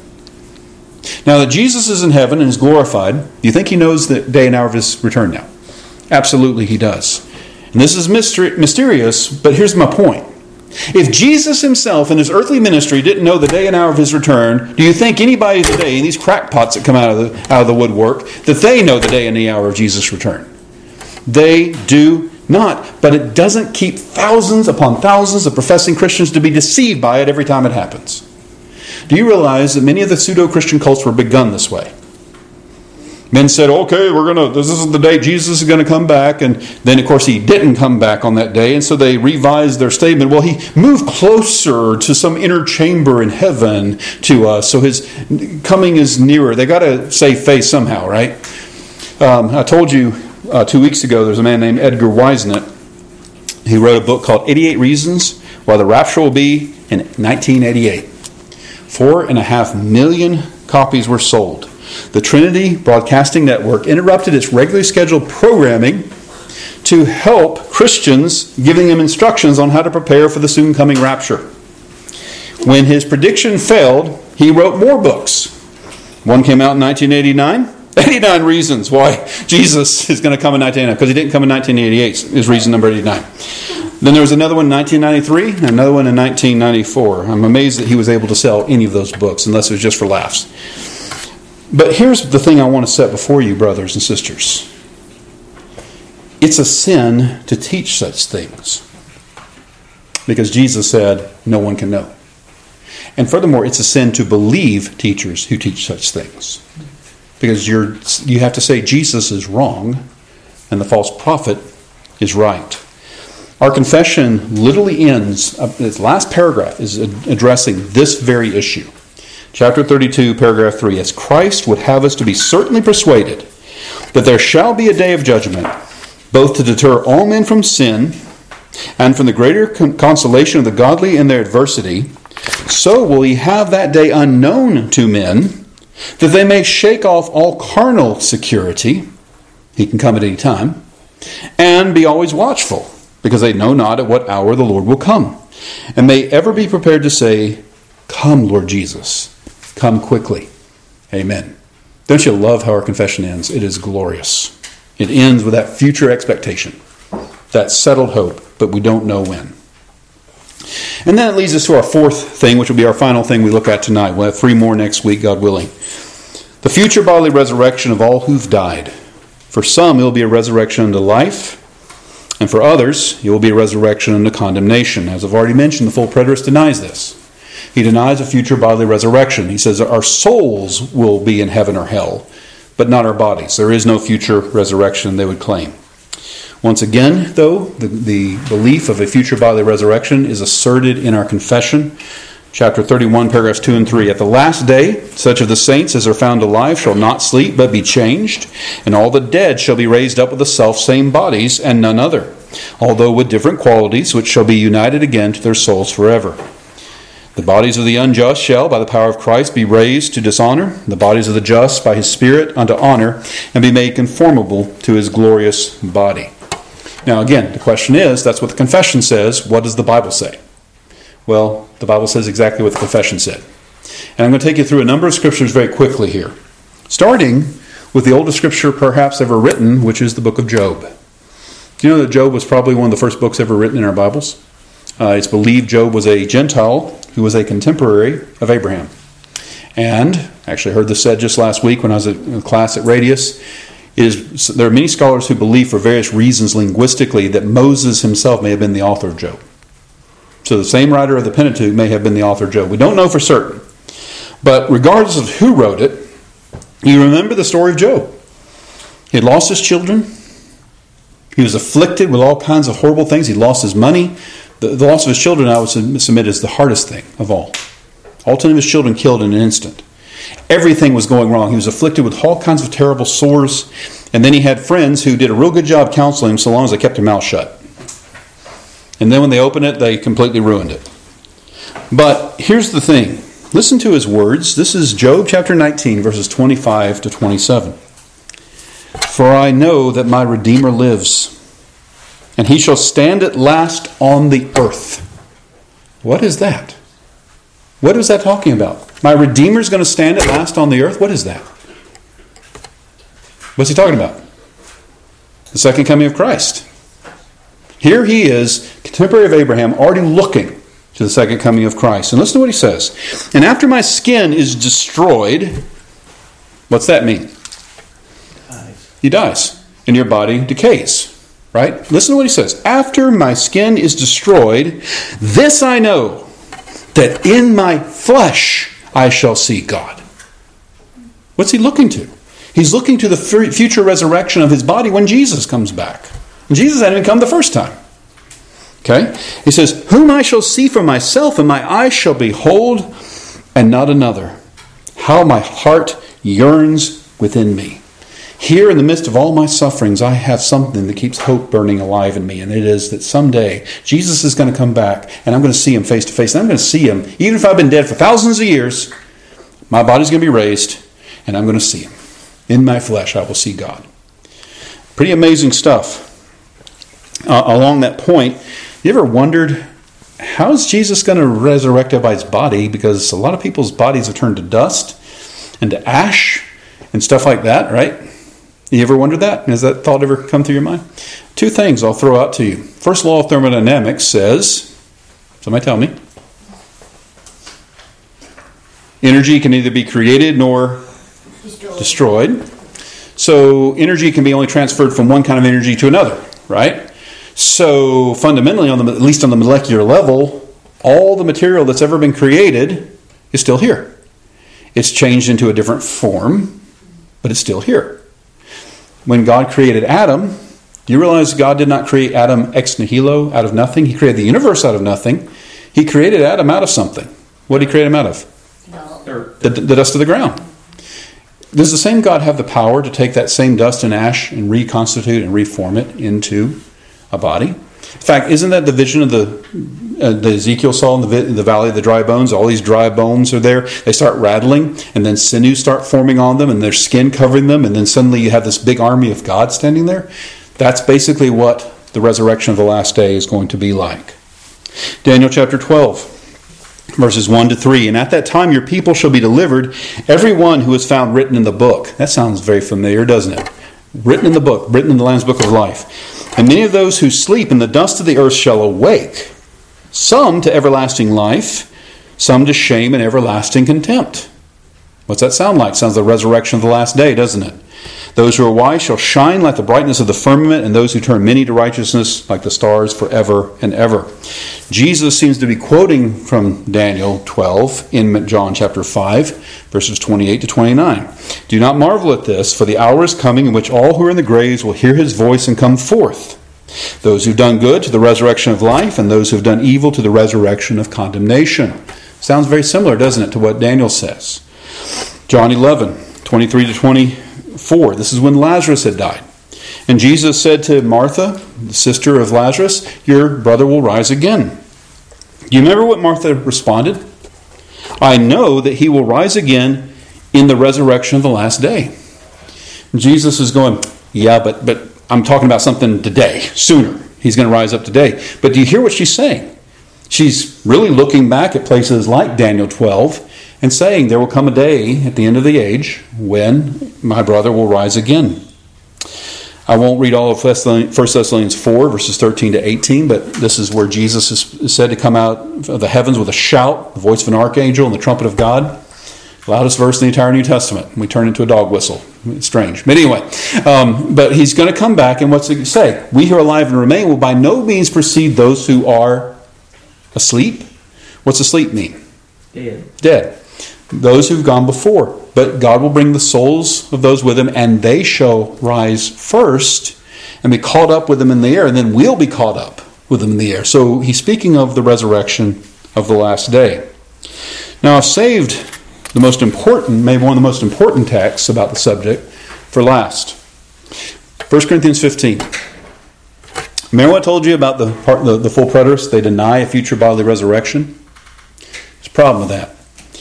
Now that Jesus is in heaven and is glorified, do you think he knows the day and hour of his return now? Absolutely he does. And this is mystery, mysterious, but here's my point. If Jesus himself in his earthly ministry didn't know the day and hour of his return, do you think anybody today, these crackpots that come out of the, out of the woodwork, that they know the day and the hour of Jesus' return? They do not. But it doesn't keep thousands upon thousands of professing Christians to be deceived by it every time it happens. Do you realize that many of the pseudo-Christian cults were begun this way? Men said, okay, we're gonna. This is the day Jesus is going to come back. And then, of course, he didn't come back on that day. And so they revised their statement. Well, he moved closer to some inner chamber in heaven to us. So his coming is nearer. They got to save face somehow, right? Um, I told you uh, two weeks ago, there's a man named Edgar Whisenant. He wrote a book called eighty-eight Reasons Why the Rapture Will Be in nineteen eighty-eight. Four and a half million copies were sold. The Trinity Broadcasting Network interrupted its regularly scheduled programming to help Christians, giving them instructions on how to prepare for the soon coming rapture. When his prediction failed, he wrote more books. One came out in nineteen eighty-nine. eighty-nine Reasons Why Jesus is going to come in nineteen eighty-nine. Because he didn't come in nineteen eighty-eight is reason number eighty-nine. Then there was another one in nineteen ninety-three and another one in nineteen ninety-four. I'm amazed that he was able to sell any of those books, unless it was just for laughs. But here's the thing I want to set before you, brothers and sisters. It's a sin to teach such things. Because Jesus said, no one can know. And furthermore, it's a sin to believe teachers who teach such things. Because you're you have to say Jesus is wrong and the false prophet is right. Our confession literally ends, its last paragraph is addressing this very issue. Chapter thirty-two, paragraph three. As Christ would have us to be certainly persuaded that there shall be a day of judgment, both to deter all men from sin and from the greater consolation of the godly in their adversity, so will he have that day unknown to men, that they may shake off all carnal security, he can come at any time, and be always watchful, because they know not at what hour the Lord will come, and may ever be prepared to say, come, Lord Jesus, come quickly. Amen. Don't you love how our confession ends? It is glorious. It ends with that future expectation, that settled hope, but we don't know when. And then it leads us to our fourth thing, which will be our final thing we look at tonight. We'll have three more next week, God willing. The future bodily resurrection of all who've died. For some, it will be a resurrection unto life, and for others, it will be a resurrection unto condemnation. As I've already mentioned, the full preterist denies this. He denies a future bodily resurrection. He says our souls will be in heaven or hell, but not our bodies. There is no future resurrection, they would claim. Once again, though, the, the belief of a future bodily resurrection is asserted in our confession. Chapter thirty-one, paragraphs two and three. At the last day, such of the saints as are found alive shall not sleep, but be changed, and all the dead shall be raised up with the selfsame bodies, and none other, although with different qualities, which shall be united again to their souls forever. The bodies of the unjust shall, by the power of Christ, be raised to dishonor, the bodies of the just by his Spirit unto honor, and be made conformable to his glorious body. Now again, the question is, that's what the confession says. What does the Bible say? Well, the Bible says exactly what the confession said. And I'm going to take you through a number of scriptures very quickly here. Starting with the oldest scripture perhaps ever written, which is the book of Job. Do you know that Job was probably one of the first books ever written in our Bibles? Uh, it's believed Job was a Gentile who was a contemporary of Abraham. And, actually I heard this said just last week when I was at a class at Radius, is there are many scholars who believe for various reasons linguistically that Moses himself may have been the author of Job. So the same writer of the Pentateuch may have been the author of Job. We don't know for certain. But regardless of who wrote it, you remember the story of Job. He had lost his children. He was afflicted with all kinds of horrible things. He lost his money. The, the loss of his children, I would submit, is the hardest thing of all. All ten of his children killed in an instant. Everything was going wrong. He was afflicted with all kinds of terrible sores. And then he had friends who did a real good job counseling him so long as they kept their mouth shut. And then when they opened it, they completely ruined it. But here's the thing. Listen to his words. This is Job chapter nineteen, verses twenty-five to twenty-seven. For I know that my Redeemer lives, and he shall stand at last on the earth. What is that? What is that talking about? My Redeemer is going to stand at last on the earth? What is that? What's he talking about? The second coming of Christ. Here he is, contemporary of Abraham, already looking to the second coming of Christ. And listen to what he says. And after my skin is destroyed, what's that mean? Dies. He dies, and your body decays. Right? Listen to what he says. After my skin is destroyed, this I know, that in my flesh I shall see God. What's he looking to? He's looking to the future resurrection of his body when Jesus comes back. And Jesus hadn't even come the first time. Okay? He says, whom I shall see for myself, and my eyes shall behold, and not another. How my heart yearns within me. Here in the midst of all my sufferings, I have something that keeps hope burning alive in me. And it is that someday Jesus is going to come back, and I'm going to see him face to face. And I'm going to see him, even if I've been dead for thousands of years, my body's going to be raised, and I'm going to see him. In my flesh, I will see God. Pretty amazing stuff. Uh, along that point, you ever wondered, how is Jesus going to resurrect everybody's body? Because a lot of people's bodies have turned to dust and to ash and stuff like that, right? You ever wondered that? Has that thought ever come through your mind? Two things I'll throw out to you. First law of thermodynamics says, somebody tell me, energy can neither be created nor destroyed. destroyed. So energy can be only transferred from one kind of energy to another, right? So fundamentally, on the, at least on the molecular level, all the material that's ever been created is still here. It's changed into a different form, but it's still here. When God created Adam, do you realize God did not create Adam ex nihilo, out of nothing? He created the universe out of nothing. He created Adam out of something. What did he create him out of? No. The, the dust of the ground. Does the same God have the power to take that same dust and ash and reconstitute and reform it into a body? In fact, isn't that the vision of the uh, the Ezekiel saw in the, the valley of the dry bones? All these dry bones are there. They start rattling, and then sinews start forming on them, and their skin covering them, and then suddenly you have this big army of God standing there. That's basically what the resurrection of the last day is going to be like. Daniel chapter twelve, verses one to three. And at that time your people shall be delivered, every one who is found written in the book. That sounds very familiar, doesn't it? Written in the book, written in the Lamb's book of life. And many of those who sleep in the dust of the earth shall awake, some to everlasting life, some to shame and everlasting contempt. What's that sound like? Sounds like the resurrection of the last day, doesn't it? Those who are wise shall shine like the brightness of the firmament, and those who turn many to righteousness like the stars forever and ever. Jesus seems to be quoting from Daniel twelve in John chapter five, verses twenty-eight to twenty-nine. Do not marvel at this, for the hour is coming in which all who are in the graves will hear his voice and come forth. Those who've done good to the resurrection of life, and those who've done evil to the resurrection of condemnation. Sounds very similar, doesn't it, to what Daniel says. John eleven, twenty-three to twenty-four. This is when Lazarus had died. And Jesus said to Martha, the sister of Lazarus, your brother will rise again. Do you remember what Martha responded? I know that he will rise again in the resurrection of the last day. And Jesus is going, yeah, but but I'm talking about something today, sooner. He's going to rise up today. But do you hear what she's saying? She's really looking back at places like Daniel twelve and saying there will come a day at the end of the age when my brother will rise again. I won't read all of First Thessalonians four, verses thirteen to eighteen, but this is where Jesus is said to come out of the heavens with a shout, the voice of an archangel, and the trumpet of God. Loudest verse in the entire New Testament. We turn into a dog whistle. It's strange. But anyway, um, but he's going to come back, and what's it say? We who are alive and remain will by no means precede those who are asleep. What's asleep mean? Dead. Dead. Those who've gone before. But God will bring the souls of those with him, and they shall rise first and be caught up with him in the air, and then we'll be caught up with him in the air. So he's speaking of the resurrection of the last day. Now, a saved the most important, maybe one of the most important texts about the subject for last. First Corinthians fifteen. Remember what I told you about the, part, the, the full preterists? They deny a future bodily resurrection. There's a problem with that.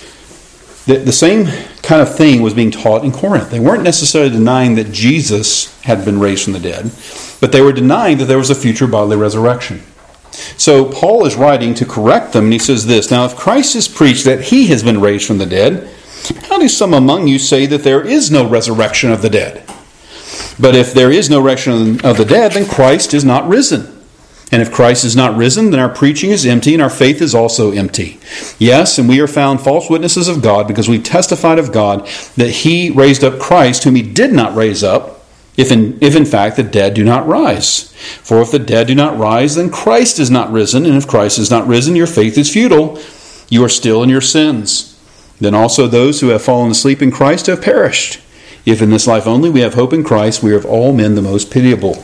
The, the same kind of thing was being taught in Corinth. They weren't necessarily denying that Jesus had been raised from the dead, but they were denying that there was a future bodily resurrection. So Paul is writing to correct them, and he says this, "Now if Christ is preached that he has been raised from the dead, how do some among you say that there is no resurrection of the dead? But if there is no resurrection of the dead, then Christ is not risen. And if Christ is not risen, then our preaching is empty, and our faith is also empty. Yes, and we are found false witnesses of God, because we testified of God that he raised up Christ, whom he did not raise up, if in, if in fact the dead do not rise. For if the dead do not rise, then Christ is not risen, and if Christ is not risen, your faith is futile. You are still in your sins. Then also those who have fallen asleep in Christ have perished. If in this life only we have hope in Christ, we are of all men the most pitiable."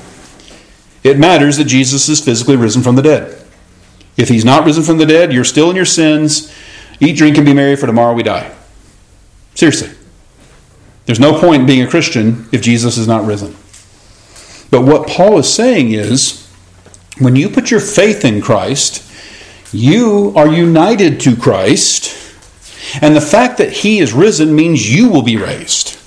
It matters that Jesus is physically risen from the dead. If he's not risen from the dead, you're still in your sins. Eat, drink, and be merry, for tomorrow we die. Seriously. There's no point in being a Christian if Jesus is not risen. But what Paul is saying is, when you put your faith in Christ, you are united to Christ, and the fact that he is risen means you will be raised.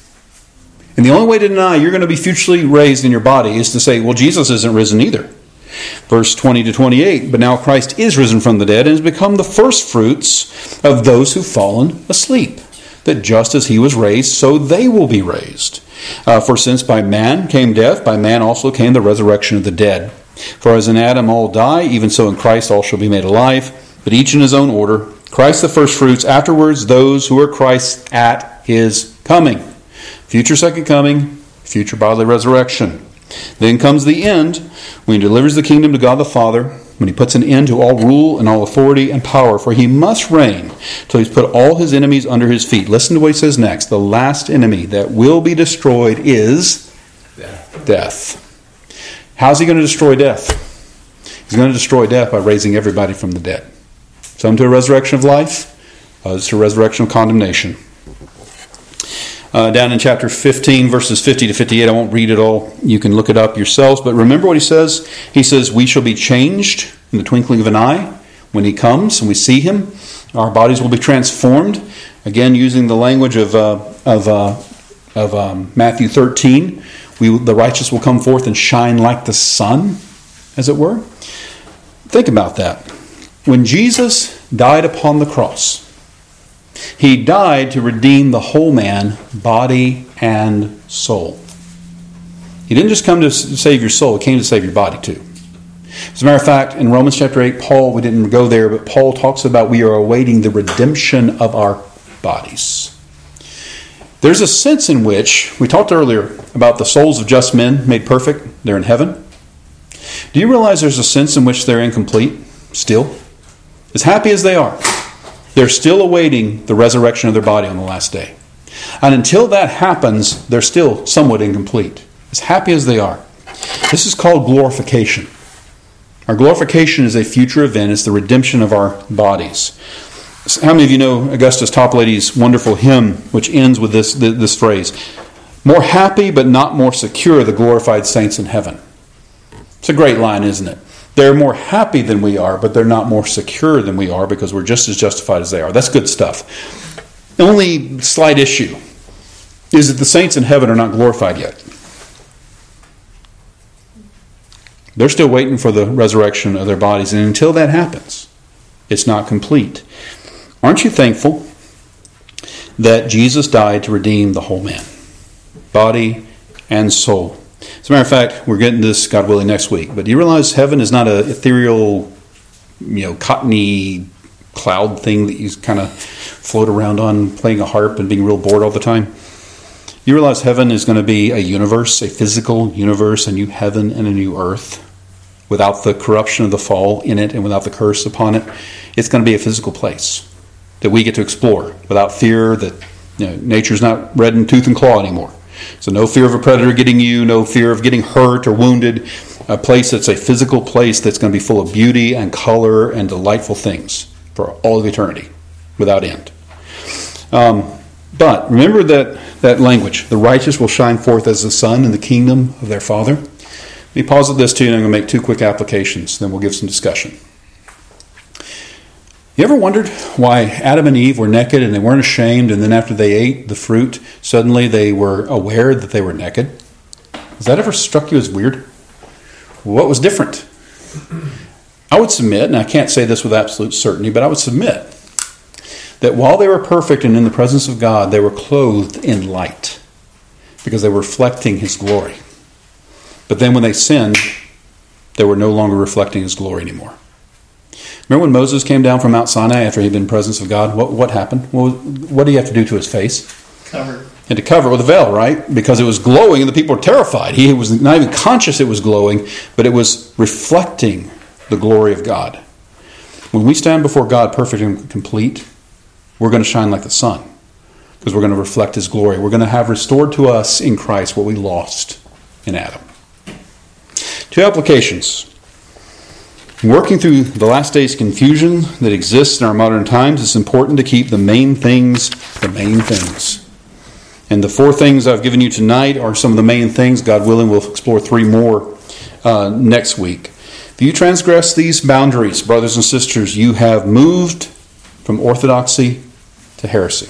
And the only way to deny you're going to be futurely raised in your body is to say, well, Jesus isn't risen either. Verse twenty to twenty-eight, "But now Christ is risen from the dead and has become the firstfruits of those who've fallen asleep, that just as he was raised, so they will be raised. Uh, for since by man came death, by man also came the resurrection of the dead. For as in Adam all die, even so in Christ all shall be made alive, but each in his own order. Christ the firstfruits, afterwards those who are Christ at his coming." Future second coming, future bodily resurrection. Then comes the end, when he delivers the kingdom to God the Father, when he puts an end to all rule and all authority and power, for he must reign till he's put all his enemies under his feet. Listen to what he says next. The last enemy that will be destroyed is death. death. How's he going to destroy death? He's going to destroy death by raising everybody from the dead. Some to a resurrection of life, others to a resurrection of condemnation. Uh, down in chapter fifteen, verses fifty to fifty-eight, I won't read it all. You can look it up yourselves. But remember what he says? He says, we shall be changed in the twinkling of an eye when he comes and we see him. Our bodies will be transformed. Again, using the language of uh, of, uh, of um, Matthew thirteen, we, the righteous will come forth and shine like the sun, as it were. Think about that. When Jesus died upon the cross, he died to redeem the whole man, body and soul. He didn't just come to save your soul, he came to save your body too. As a matter of fact, in Romans chapter eight, Paul, we didn't go there, but Paul talks about we are awaiting the redemption of our bodies. There's a sense in which, we talked earlier about the souls of just men made perfect, they're in heaven. Do you realize there's a sense in which they're incomplete still? As happy as they are, they're still awaiting the resurrection of their body on the last day. And until that happens, they're still somewhat incomplete. As happy as they are. This is called glorification. Our glorification is a future event. It's the redemption of our bodies. How many of you know Augustus Toplady's wonderful hymn, which ends with this, this phrase, "More happy but not more secure the glorified saints in heaven." It's a great line, isn't it? They're more happy than we are, but they're not more secure than we are because we're just as justified as they are. That's good stuff. The only slight issue is that the saints in heaven are not glorified yet. They're still waiting for the resurrection of their bodies, and until that happens, it's not complete. Aren't you thankful that Jesus died to redeem the whole man, body and soul? As a matter of fact, we're getting this, God willing, next week. But do you realize heaven is not an ethereal, you know, cottony cloud thing that you kind of float around on, playing a harp and being real bored all the time? You realize heaven is going to be a universe, a physical universe, a new heaven and a new earth, without the corruption of the fall in it and without the curse upon it. It's going to be a physical place that we get to explore without fear that, you know, nature's not red in tooth and claw anymore. So no fear of a predator getting you, no fear of getting hurt or wounded. A place that's a physical place that's going to be full of beauty and color and delightful things for all of eternity, without end. Um, but remember that, that language. The righteous will shine forth as the sun in the kingdom of their Father. Let me pause at this too, and I'm going to make two quick applications. Then we'll give some discussion. You ever wondered why Adam and Eve were naked and they weren't ashamed, and then after they ate the fruit, suddenly they were aware that they were naked? Has that ever struck you as weird? What was different? I would submit, and I can't say this with absolute certainty, but I would submit that while they were perfect and in the presence of God, they were clothed in light because they were reflecting His glory. But then when they sinned, they were no longer reflecting His glory anymore. Remember when Moses came down from Mount Sinai after he'd been in the presence of God? What, what happened? What, what did he have to do to his face? Covered. He had to cover it with a veil, right? Because it was glowing and the people were terrified. He was not even conscious it was glowing, but it was reflecting the glory of God. When we stand before God perfect and complete, we're going to shine like the sun because we're going to reflect His glory. We're going to have restored to us in Christ what we lost in Adam. Two applications. Working through the last days confusion that exists in our modern times, it's important to keep the main things the main things. And the four things I've given you tonight are some of the main things. God willing, we'll explore three more uh, next week. If you transgress these boundaries, brothers and sisters, you have moved from orthodoxy to heresy.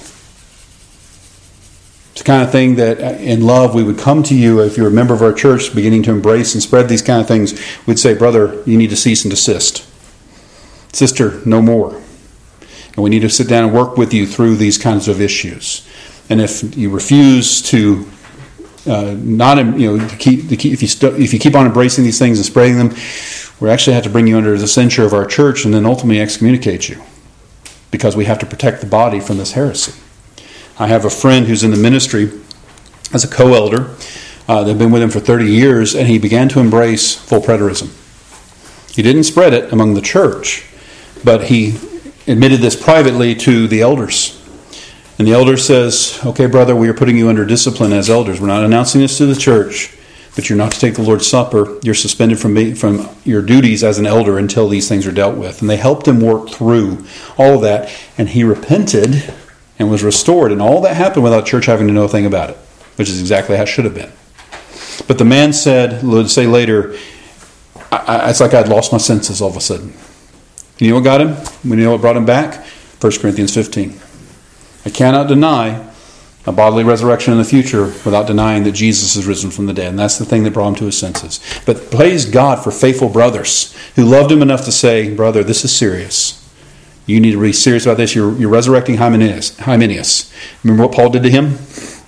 It's the kind of thing that in love we would come to you if you're a member of our church beginning to embrace and spread these kind of things. We'd say, brother, you need to cease and desist. Sister, no more. And we need to sit down and work with you through these kinds of issues. And if you refuse to uh, not, you know, to keep, to keep, if you st- if you keep on embracing these things and spreading them, we actually have to bring you under the censure of our church and then ultimately excommunicate you, because we have to protect the body from this heresy. I have a friend who's in the ministry as a co-elder. Uh, they've been with him for thirty years, and he began to embrace full preterism. He didn't spread it among the church, but he admitted this privately to the elders. And the elder says, okay, brother, we are putting you under discipline as elders. We're not announcing this to the church, but you're not to take the Lord's Supper. You're suspended from being, from your duties as an elder until these things are dealt with. And they helped him work through all of that, and he repented and was restored. And all that happened without church having to know a thing about it, which is exactly how it should have been. But the man said, let's say later, I, I, it's like I'd lost my senses all of a sudden. You know what got him? You know what brought him back? First Corinthians fifteen. I cannot deny a bodily resurrection in the future without denying that Jesus is risen from the dead. And that's the thing that brought him to his senses. But praise God for faithful brothers who loved him enough to say, brother, this is serious. You need to be serious about this. You're, you're resurrecting Hymenaeus. Hymenaeus. Remember what Paul did to him?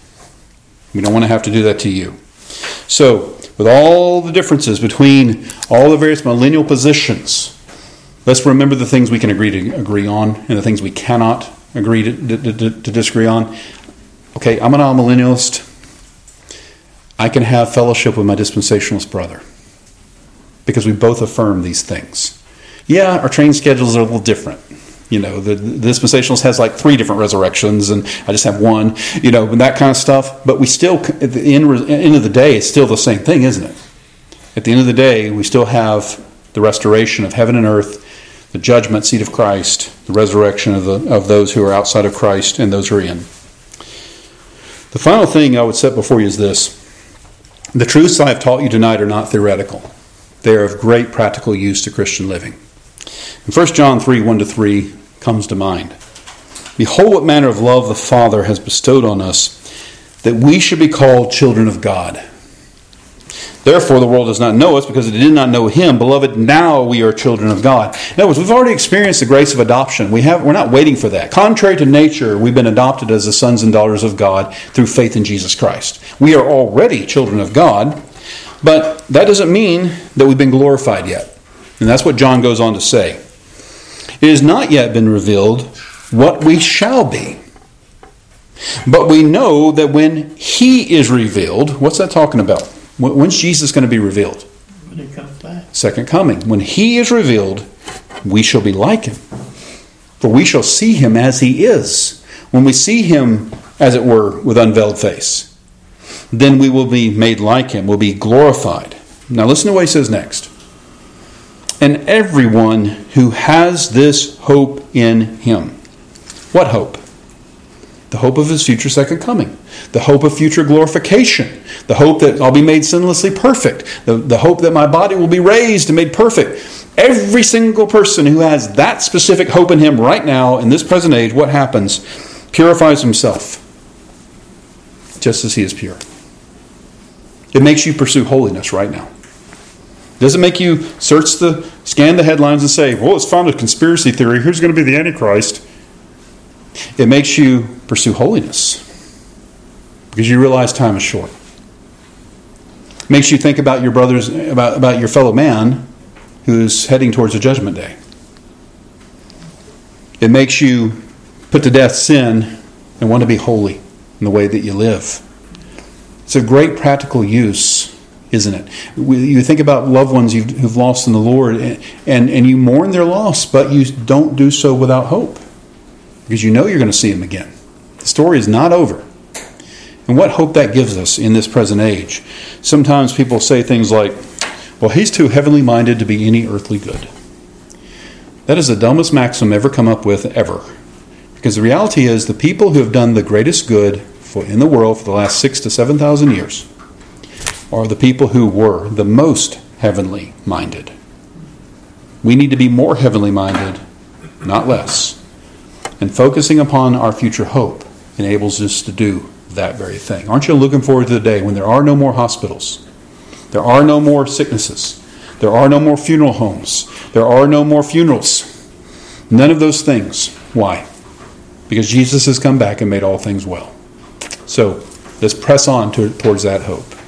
We don't want to have to do that to you. So, with all the differences between all the various millennial positions, let's remember the things we can agree to agree on and the things we cannot agree to, to, to, to disagree on. Okay, I'm an amillennialist. I can have fellowship with my dispensationalist brother because we both affirm these things. Yeah, our training schedules are a little different. You know, the, the dispensationalist has like three different resurrections, and I just have one. You know, and that kind of stuff. But we still, at the end, end of the day, it's still the same thing, isn't it? At the end of the day, we still have the restoration of heaven and earth, the judgment seat of Christ, the resurrection of the of those who are outside of Christ and those who are in. The final thing I would set before you is this. The truths I have taught you tonight are not theoretical. They are of great practical use to Christian living. In First John three, one to three comes to mind. Behold what manner of love the Father has bestowed on us, that we should be called children of God. Therefore the world does not know us, because it did not know Him. Beloved, now we are children of God. In other words, we've already experienced the grace of adoption. We have, we're not waiting for that. Contrary to nature, we've been adopted as the sons and daughters of God through faith in Jesus Christ. We are already children of God, but that doesn't mean that we've been glorified yet. And that's what John goes on to say. It has not yet been revealed what we shall be. But we know that when He is revealed, what's that talking about? When's Jesus going to be revealed? When He comes back. Second coming. When He is revealed, we shall be like Him. For we shall see Him as He is. When we see Him, as it were, with unveiled face, then we will be made like Him. We'll be glorified. Now listen to what He says next. And everyone who has this hope in Him. What hope? The hope of his future second coming. The hope of future glorification. The hope that I'll be made sinlessly perfect. The, the hope that my body will be raised and made perfect. Every single person who has that specific hope in him right now, in this present age, what happens? Purifies himself, just as he is pure. It makes you pursue holiness right now. Does it make you search the, scan the headlines and say, well, it's found a conspiracy theory. Who's going to be the Antichrist? It makes you pursue holiness because you realize time is short. It makes you think about your brothers, about, about your fellow man who's heading towards a judgment day. It makes you put to death sin and want to be holy in the way that you live. It's a great practical use, isn't it? You think about loved ones you've, who've lost in the Lord, and, and, and you mourn their loss, but you don't do so without hope. Because you know you're going to see him again. The story is not over. And what hope that gives us in this present age. Sometimes people say things like, well, he's too heavenly minded to be any earthly good. That is the dumbest maxim ever come up with, ever. Because the reality is the people who have done the greatest good for, in the world for the last six to seven thousand years are the people who were the most heavenly minded. We need to be more heavenly minded, not less. And focusing upon our future hope enables us to do that very thing. Aren't you looking forward to the day when there are no more hospitals? There are no more sicknesses. There are no more funeral homes. There are no more funerals. None of those things. Why? Because Jesus has come back and made all things well. So let's press on to, towards that hope.